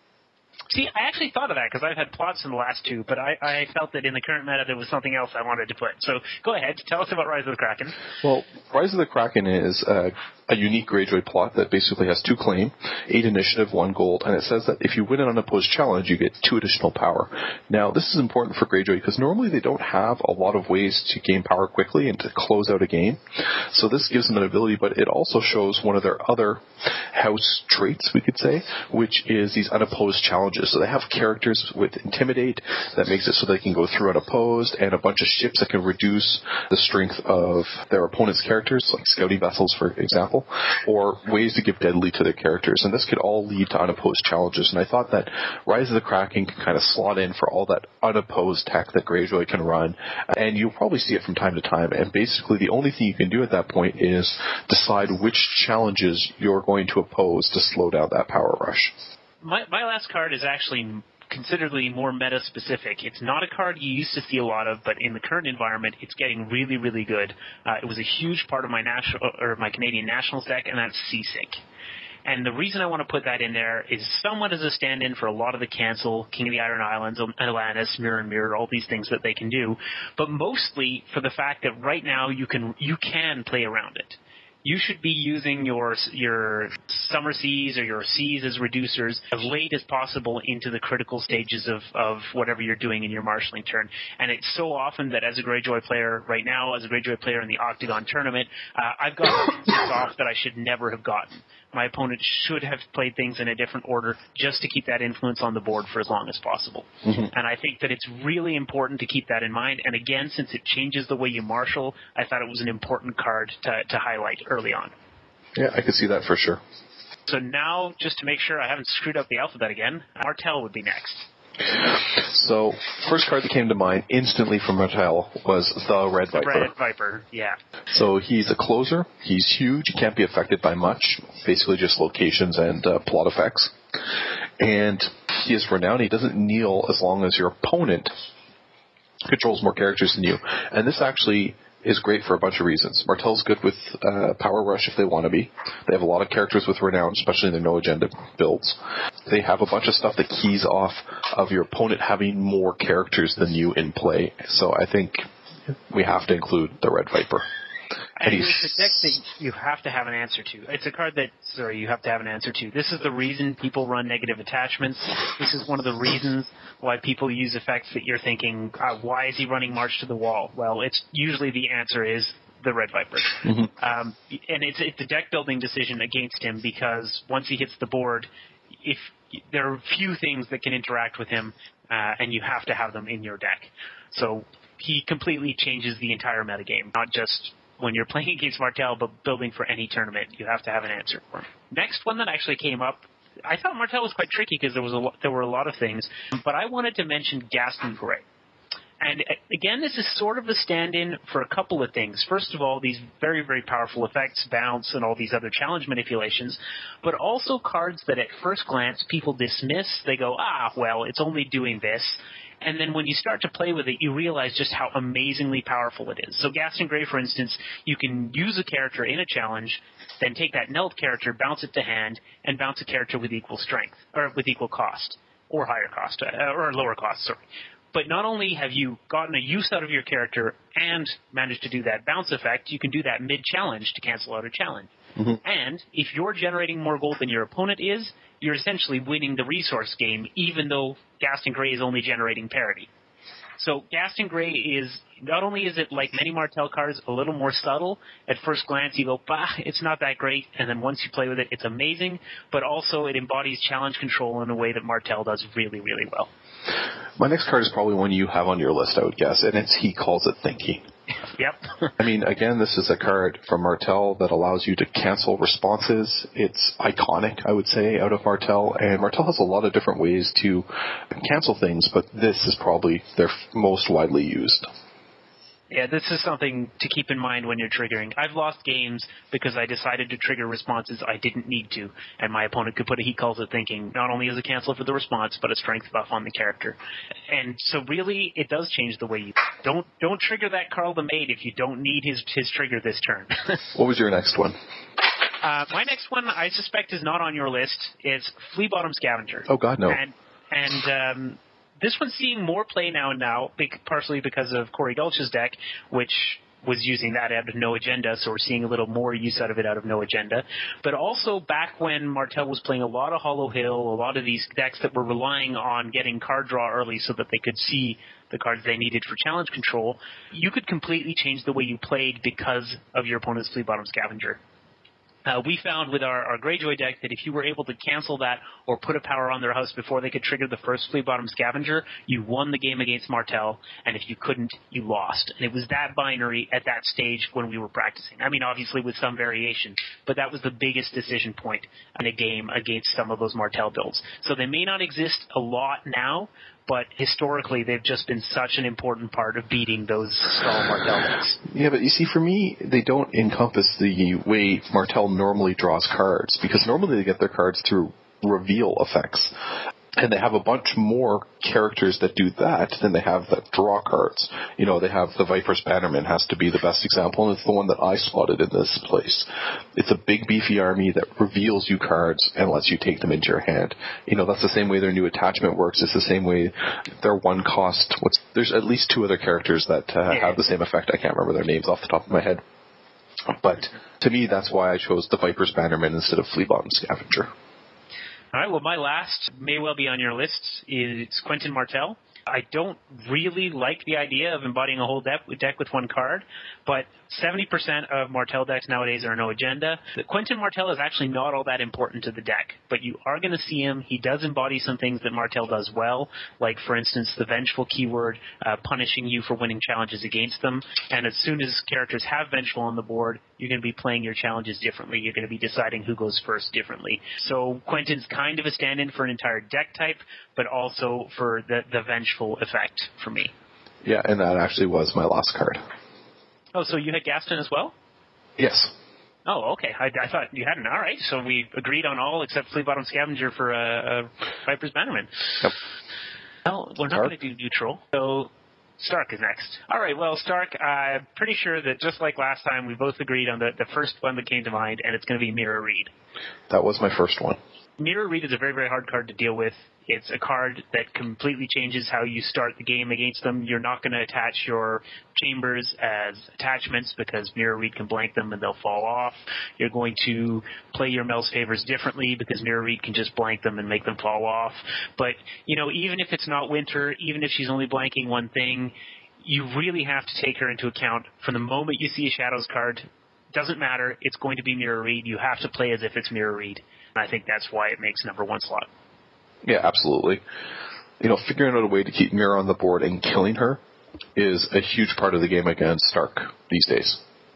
See, I actually thought of that because I've had plots in the last two, but I felt that in the current meta there was something else I wanted to put. So go ahead, tell us about Rise of the Kraken. Well, Rise of the Kraken is a unique Greyjoy plot that basically has 2 claim, 8 initiative, 1 gold, and it says that if you win an unopposed challenge, you get 2 additional power. Now, this is important for Greyjoy because normally they don't have a lot of ways to gain power quickly and to close out a game. So this gives them an ability, but it also shows one of their other house traits, we could say, which is these unopposed challenges. So they have characters with Intimidate that makes it so they can go through unopposed, and a bunch of ships that can reduce the strength of their opponent's characters, like scouting vessels, for example, or ways to give deadly to their characters. And this could all lead to unopposed challenges. And I thought that Rise of the Kraken can kind of slot in for all that unopposed tech that Greyjoy can run. And you'll probably see it from time to time. And basically the only thing you can do at that point is decide which challenges you're going to oppose to slow down that power rush. My last card is actually considerably more meta-specific. It's not a card you used to see a lot of, but in the current environment, it's getting really, really good. It was a huge part of my Canadian Nationals deck, and that's Seasick. And the reason I want to put that in there is somewhat as a stand-in for a lot of the cancel, King of the Iron Islands, Atlantis, Mirror and Mirror, all these things that they can do, but mostly for the fact that right now you can play around it. You should be using your summer seas or your seas as reducers as late as possible into the critical stages of whatever you're doing in your marshalling turn. And it's so often that as a Greyjoy player right now, as a Greyjoy player in the Octagon tournament, I've gotten things off that I should never have gotten. my opponent should have played things in a different order just to keep that influence on the board for as long as possible. And I think that it's really important to keep that in mind. And again, since it changes the way you marshal, I thought it was an important card to highlight early on. Yeah, I could see that for sure. So now, just to make sure I haven't screwed up the alphabet again, Martel would be next. So, first card that came to mind instantly from Martel was the Red Viper. Red Viper, yeah. So he's a closer. He's huge. He can't be affected by much. Basically just locations and plot effects. And he is renowned. He doesn't kneel as long as your opponent controls more characters than you. And this actually is great for a bunch of reasons. Martel's good with Power Rush if they want to be. They have a lot of characters with Renown, especially in their no agenda builds. They have a bunch of stuff that keys off of your opponent having more characters than you in play. So I think we have to include the Red Viper. And it's a deck that you have to have an answer to. It's a card that, you have to have an answer to. This is the reason people run negative attachments. This is one of the reasons why people use effects that you're thinking, why is he running March to the Wall? Well, it's usually the answer is the Red Viper. And it's a deck building decision against him because once he hits the board, if there are few things that can interact with him, and you have to have them in your deck. So he completely changes the entire metagame, not just when you're playing against Martel, but building for any tournament, you have to have an answer for him. Next one that actually came up, I thought Martel was quite tricky because there were a lot of things, but I wanted to mention Gaston Grey. And again, this is sort of a stand-in for a couple of things. First of all, these very, very powerful effects, bounce, and all these other challenge manipulations, but also cards that at first glance people dismiss. They go, well, it's only doing this. And then when you start to play with it, you realize just how amazingly powerful it is. So Gaston Grey, for instance, you can use a character in a challenge, then take that knelt character, bounce it to hand, and bounce a character with equal strength, or with equal cost, or higher cost, or lower cost, sorry. But not only have you gotten a use out of your character and managed to do that bounce effect, you can do that mid-challenge to cancel out a challenge. And if you're generating more gold than your opponent is, you're essentially winning the resource game, even though Gaston Grey is only generating parity. So Gaston Grey is, not only is it like many Martel cards, a little more subtle. At first glance, you go, it's not that great. And then once you play with it, it's amazing. But also it embodies challenge control in a way that Martel does really, really well. My next card is probably one you have on your list, I would guess, and it's He Calls It Thinking. Yep. I mean, again, this is a card from Martel that allows you to cancel responses. It's iconic, I would say, out of Martel, and Martel has a lot of different ways to cancel things, but this is probably their most widely used. Yeah, this is something to keep in mind when you're triggering. I've lost games because I decided to trigger responses I didn't need to, and my opponent could put a He Calls It Thinking, not only as a cancel for the response, but a strength buff on the character. And so really, it does change the way you... Don't trigger that Carl the Maid if you don't need his trigger this turn. What was your next one? My next one, I suspect, is not on your list. It's Flea Bottom Scavenger. Oh, God, no. And this one's seeing more play now, partially because of Corey Gulch's deck, which was using that out of No Agenda, so we're seeing a little more use out of it out of No Agenda. But also back when Martel was playing a lot of Hollow Hill, a lot of these decks that were relying on getting card draw early so that they could see the cards they needed for challenge control, you could completely change the way you played because of your opponent's Flea Bottom Scavenger. We found with our Greyjoy deck that if you were able to cancel that or put a power on their house before they could trigger the first Flea Bottom Scavenger, you won the game against Martel, and if you couldn't, you lost. And it was that binary at that stage when we were practicing. I mean, obviously with some variation, but that was the biggest decision point in a game against some of those Martel builds. So they may not exist a lot now, but historically they've just been such an important part of beating those stall Martel decks. Yeah, but you see, for me, they don't encompass the way Martel normally draws cards, because normally they get their cards through reveal effects. And they have a bunch more characters that do that than they have that draw cards. You know, they have the Viper's Bannerman has to be the best example, and it's the one that I spotted in this place. It's a big, beefy army that reveals you cards and lets you take them into your hand. You know, that's the same way their new attachment works. It's the same way their one cost. There's at least two other characters that have the same effect. I can't remember their names off the top of my head. But to me, that's why I chose the Viper's Bannerman instead of Flea Bottom Scavenger. All right, well, my last may well be on your list is Quentin Martel. I don't really like the idea of embodying a whole deck with one card, but 70% of Martell decks nowadays are no agenda. Quentin Martell is actually not all that important to the deck, but you are going to see him. He does embody some things that Martell does well, like, for instance, the Vengeful keyword, punishing you for winning challenges against them. And as soon as characters have Vengeful on the board, you're going to be playing your challenges differently. You're going to be deciding who goes first differently. So Quentin's kind of a stand-in for an entire deck type, but also for the Vengeful effect for me. Yeah, and that actually was my last card. Oh, so you had Gaston as well? Yes. Oh, okay. I thought you hadn't. All right. So we agreed on all except Flea Bottom Scavenger for Viper's Bannerman. Yep. Well, we're not going to do neutral. So Stark is next. All right. Well, Stark, I'm pretty sure that just like last time, we both agreed on the first one that came to mind, and it's going to be Mirror Read. That was my first one. Mirror Read is a very, very hard card to deal with. It's a card that completely changes how you start the game against them. You're not going to attach your chambers as attachments because Mirror Read can blank them and they'll fall off. You're going to play your Mel's Favors differently because Mirror Read can just blank them and make them fall off. But, even if it's not Winter, even if she's only blanking one thing, you really have to take her into account. From the moment you see a Shadows card, doesn't matter, it's going to be Mirror Read. You have to play as if it's Mirror Read. And I think that's why it makes number one slot. Yeah, absolutely. Figuring out a way to keep Mirror on the board and killing her is a huge part of the game against Stark these days.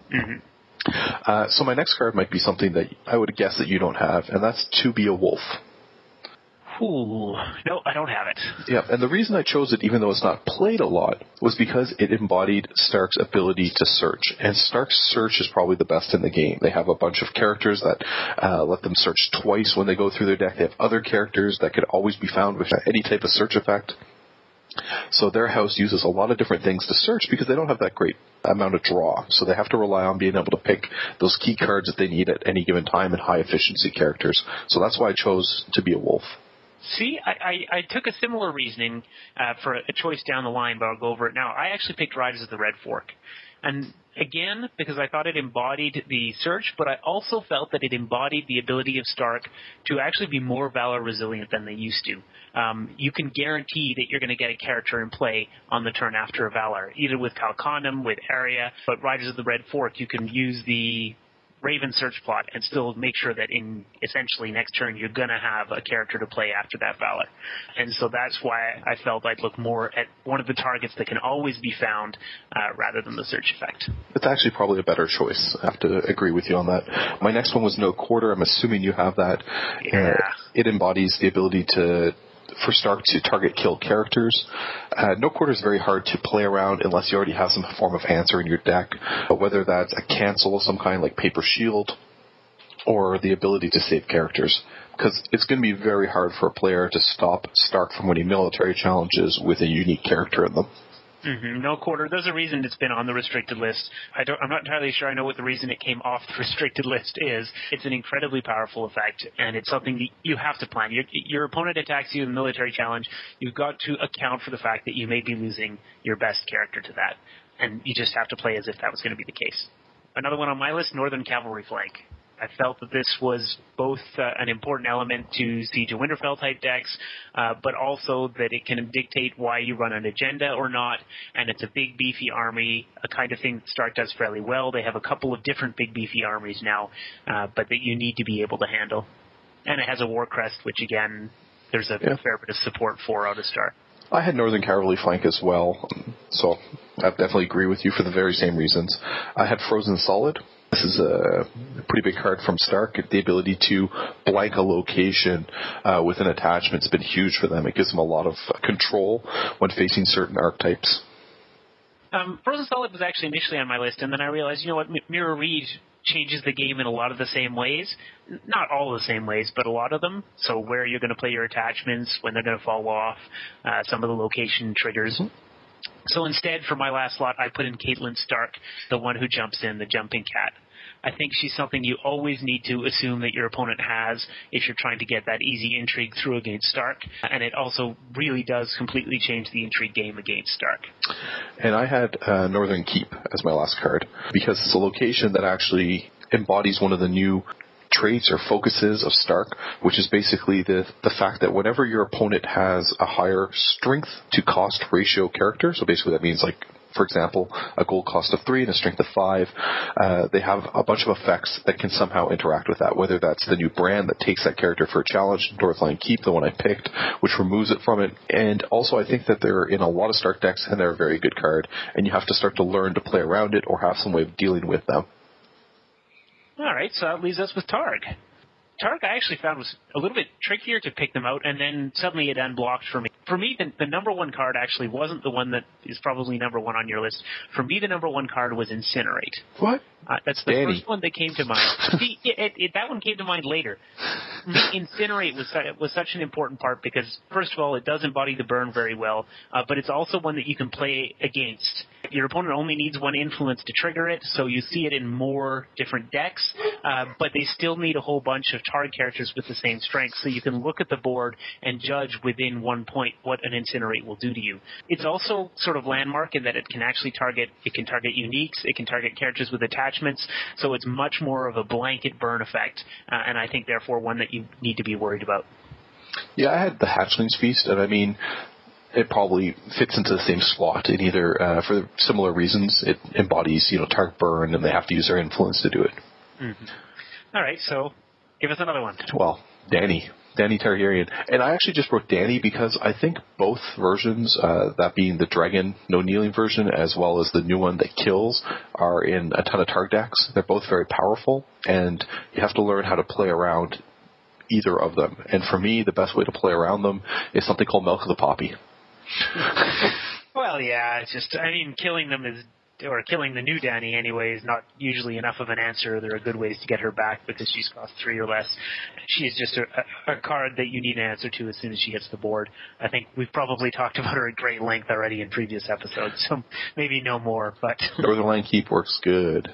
Mm-hmm. So my next card might be something that I would guess that you don't have, and that's To Be a Wolf. Ooh, no, I don't have it. Yeah, and the reason I chose it, even though it's not played a lot, was because it embodied Stark's ability to search. And Stark's search is probably the best in the game. They have a bunch of characters that let them search twice when they go through their deck. They have other characters that could always be found with any type of search effect. So their house uses a lot of different things to search because they don't have that great amount of draw. So they have to rely on being able to pick those key cards that they need at any given time and high-efficiency characters. So that's why I chose To Be a Wolf. See, I took a similar reasoning for a choice down the line, but I'll go over it now. I actually picked Riders of the Red Fork. And again, because I thought it embodied the search, but I also felt that it embodied the ability of Stark to actually be more Valor resilient than they used to. You can guarantee that you're going to get a character in play on the turn after a Valor, either with Calcondom, with Arya, but Riders of the Red Fork, you can use the Raven search plot and still make sure that in essentially next turn you're going to have a character to play after that Valor. And so that's why I felt I'd look more at one of the targets that can always be found rather than the search effect. It's actually probably a better choice. I have to agree with you on that. My next one was No Quarter. I'm assuming you have that. Yeah. It embodies the ability for Stark to target kill characters. No Quarter is very hard to play around unless you already have some form of answer in your deck, but whether that's a cancel of some kind like Paper Shield or the ability to save characters, because it's going to be very hard for a player to stop Stark from winning military challenges with a unique character in them. Mm-hmm. No Quarter. There's a reason it's been on the restricted list. I'm not entirely sure I know what the reason it came off the restricted list is. It's an incredibly powerful effect, and it's something that you have to plan. Your opponent attacks you in a military challenge. You've got to account for the fact that you may be losing your best character to that, and you just have to play as if that was going to be the case. Another one on my list, Northern Cavalry Flank. I felt that this was both an important element to Siege of Winterfell type decks, but also that it can dictate why you run an agenda or not, and it's a big beefy army, a kind of thing that Stark does fairly well. They have a couple of different big beefy armies now, but that you need to be able to handle. And it has a War Crest, which again, there's a fair bit of support for out of Stark. I had Northern Cavalry Flank as well, so I definitely agree with you for the very same reasons. I had Frozen Solid. This is a pretty big card from Stark. The ability to blank a location with an attachment has been huge for them. It gives them a lot of control when facing certain archetypes. Frozen Solid was actually initially on my list, and then I realized, Mirror Read changes the game in a lot of the same ways. Not all the same ways, but a lot of them. So where you're going to play your attachments, when they're going to fall off, some of the location triggers. Mm-hmm. So instead, for my last slot, I put in Catelyn Stark, the one who jumps in, the jumping cat. I think she's something you always need to assume that your opponent has if you're trying to get that easy intrigue through against Stark, and it also really does completely change the intrigue game against Stark. And I had Northern Keep as my last card, because it's a location that actually embodies one of the new traits or focuses of Stark, which is basically the fact that whenever your opponent has a higher strength to cost ratio character, so basically that means, like, for example, a gold cost of 3 and a strength of 5, they have a bunch of effects that can somehow interact with that, whether that's the new brand that takes that character for a challenge, Northline Keep, the one I picked, which removes it from it. And also I think that they're in a lot of Stark decks, and they're a very good card, and you have to start to learn to play around it or have some way of dealing with them. All right, so that leaves us with Targ. Targ I actually found was a little bit trickier to pick them out, and then suddenly it unblocked for me. For me, the number one card actually wasn't the one that is probably number one on your list. For me, the number one card was Incinerate. What? That's the first one that came to mind. See, that one came to mind later. For me, Incinerate was such an important part because, first of all, it does embody the burn very well, but it's also one that you can play against. Your opponent only needs one influence to trigger it, so you see it in more different decks, but they still need a whole bunch of Targ characters with the same strength, so you can look at the board and judge within 1 point what an Incinerate will do to you. It's also sort of landmark in that it can target uniques, it can target characters with attachments, so it's much more of a blanket burn effect, and I think therefore one that you need to be worried about. Yeah, I had the Hatchling's Feast, and I mean, it probably fits into the same slot in either, for similar reasons. It embodies, Targ burn, and they have to use their influence to do it. Mm-hmm. All right, so give us another one. Well, Dany Targaryen. And I actually just wrote Dany because I think both versions, that being the Dragon No Kneeling version as well as the new one that kills, are in a ton of Targ decks. They're both very powerful, and you have to learn how to play around either of them. And for me, the best way to play around them is something called Milk of the Poppy. Well, yeah, it's just, killing them or killing the new Dany anyway is not usually enough of an answer. There are good ways to get her back because she's cost 3 or less. She is just a card that you need an answer to as soon as she hits the board. I think we've probably talked about her at great length already in previous episodes, so maybe no more. But Northernline Keep works good.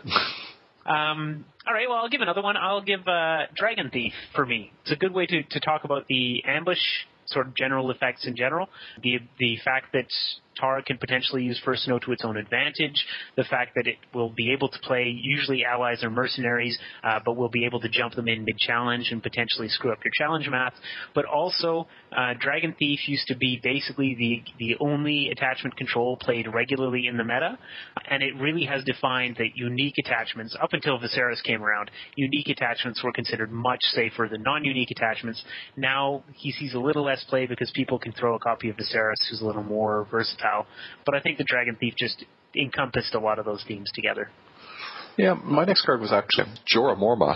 All right, well, I'll give another one. I'll give Dragon Thief for me. It's a good way to talk about the ambush sort of general effects in general. The fact that Targ can potentially use First Snow to its own advantage, the fact that it will be able to play usually allies or mercenaries, but will be able to jump them in mid-challenge and potentially screw up your challenge math. But also, Dragon Thief used to be basically the only attachment control played regularly in the meta, and it really has defined that unique attachments, up until Viserys came around, unique attachments were considered much safer than non-unique attachments. Now he sees a little less play because people can throw a copy of Viserys who's a little more versatile. But I think the Dragon Thief just encompassed a lot of those themes together. Yeah, my next card was actually Jorah Mormont.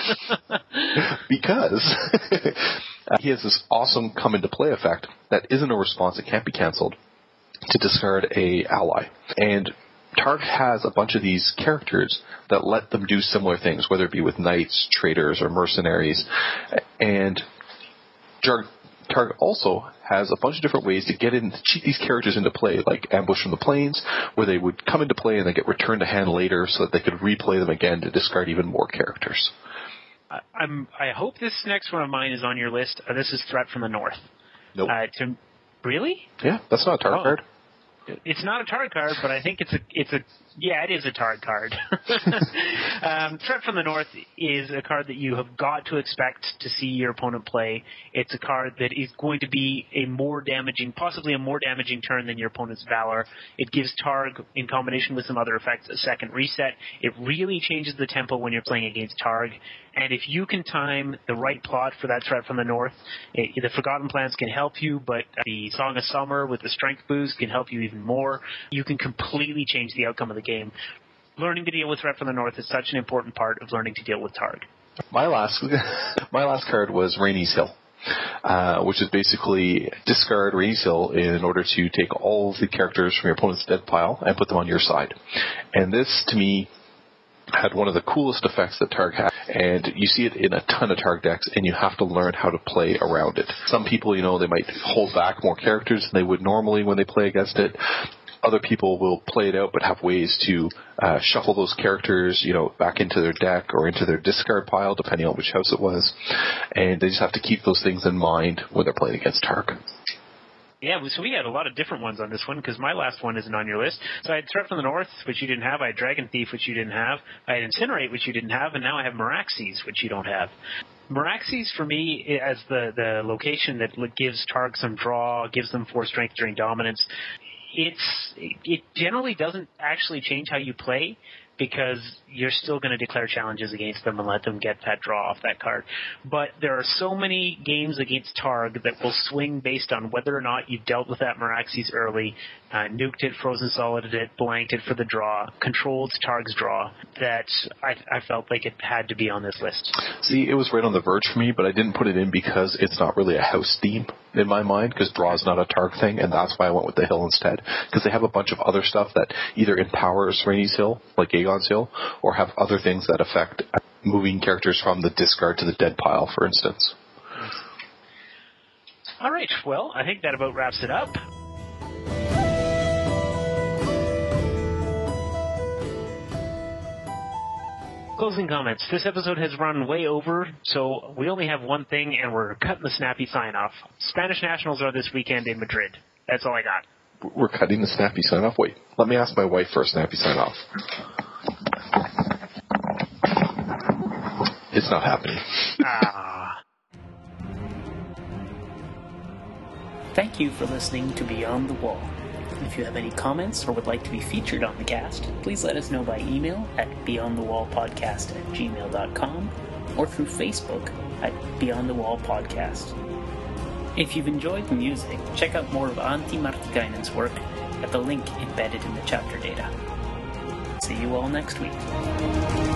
Because he has this awesome come into play effect that isn't a response that can't be cancelled to discard a ally. And Targ has a bunch of these characters that let them do similar things, whether it be with knights, traders, or mercenaries. And Targ also has a bunch of different ways to get in, to cheat these characters into play, like Ambush from the Plains, where they would come into play and then get returned to hand later so that they could replay them again to discard even more characters. I hope this next one of mine is on your list. This is Threat from the North. Nope. Really? Yeah, that's not a Targ card. It's not a Targ card, but I think it is a Targ card. Threat from the North is a card that you have got to expect to see your opponent play. It's a card that is going to be possibly a more damaging turn than your opponent's Valor. It gives Targ, in combination with some other effects, a second reset. It really changes the tempo when you're playing against Targ. And if you can time the right plot for that Threat from the North, the Forgotten Plans can help you, but the Song of Summer with the strength boost can help you even more. You can completely change the outcome of the game. Learning to deal with Threat from the North is such an important part of learning to deal with Targ. My last card was Rhaenys Hill, which is basically discard Rhaenys Hill in order to take all the characters from your opponent's dead pile and put them on your side. And this, to me, had one of the coolest effects that Targ had, and you see it in a ton of Targ decks, and you have to learn how to play around it. Some people, they might hold back more characters than they would normally when they play against it. Other people will play it out, but have ways to shuffle those characters, back into their deck or into their discard pile, depending on which house it was. And they just have to keep those things in mind when they're playing against Targ. Yeah, so we had a lot of different ones on this one, because my last one isn't on your list. So I had Threat from the North, which you didn't have. I had Dragon Thief, which you didn't have. I had Incinerate, which you didn't have. And now I have Meraxes, which you don't have. Meraxes, for me, as the location that gives Targ some draw, gives them 4 strength during dominance, it generally doesn't actually change how you play, because you're still going to declare challenges against them and let them get that draw off that card. But there are so many games against Targ that will swing based on whether or not you dealt with that Meraxes early, nuked it, frozen solided it, blanked it for the draw, controlled Targ's draw, that I felt like it had to be on this list. See, it was right on the verge for me, but I didn't put it in because it's not really a house theme in my mind, because draw is not a Targ thing, and that's why I went with the Hill instead, because they have a bunch of other stuff that either empowers Rhaenys Hill, like Aegon's Hill, or have other things that affect moving characters from the discard to the dead pile, for instance. All right, well, I think that about wraps it up. Closing comments. This episode has run way over, so we only have one thing, and we're cutting the snappy sign-off. Spanish Nationals are this weekend in Madrid. That's all I got. We're cutting the snappy sign-off? Wait, let me ask my wife for a snappy sign-off. It's not happening. Thank you for listening to Beyond the Wall. If you have any comments or would like to be featured on the cast, please let us know by email at beyondthewallpodcast@gmail.com or through Facebook at Beyond the Wall Podcast. If you've enjoyed the music, check out more of Antti Martikainen's work at the link embedded in the chapter data. See you all next week.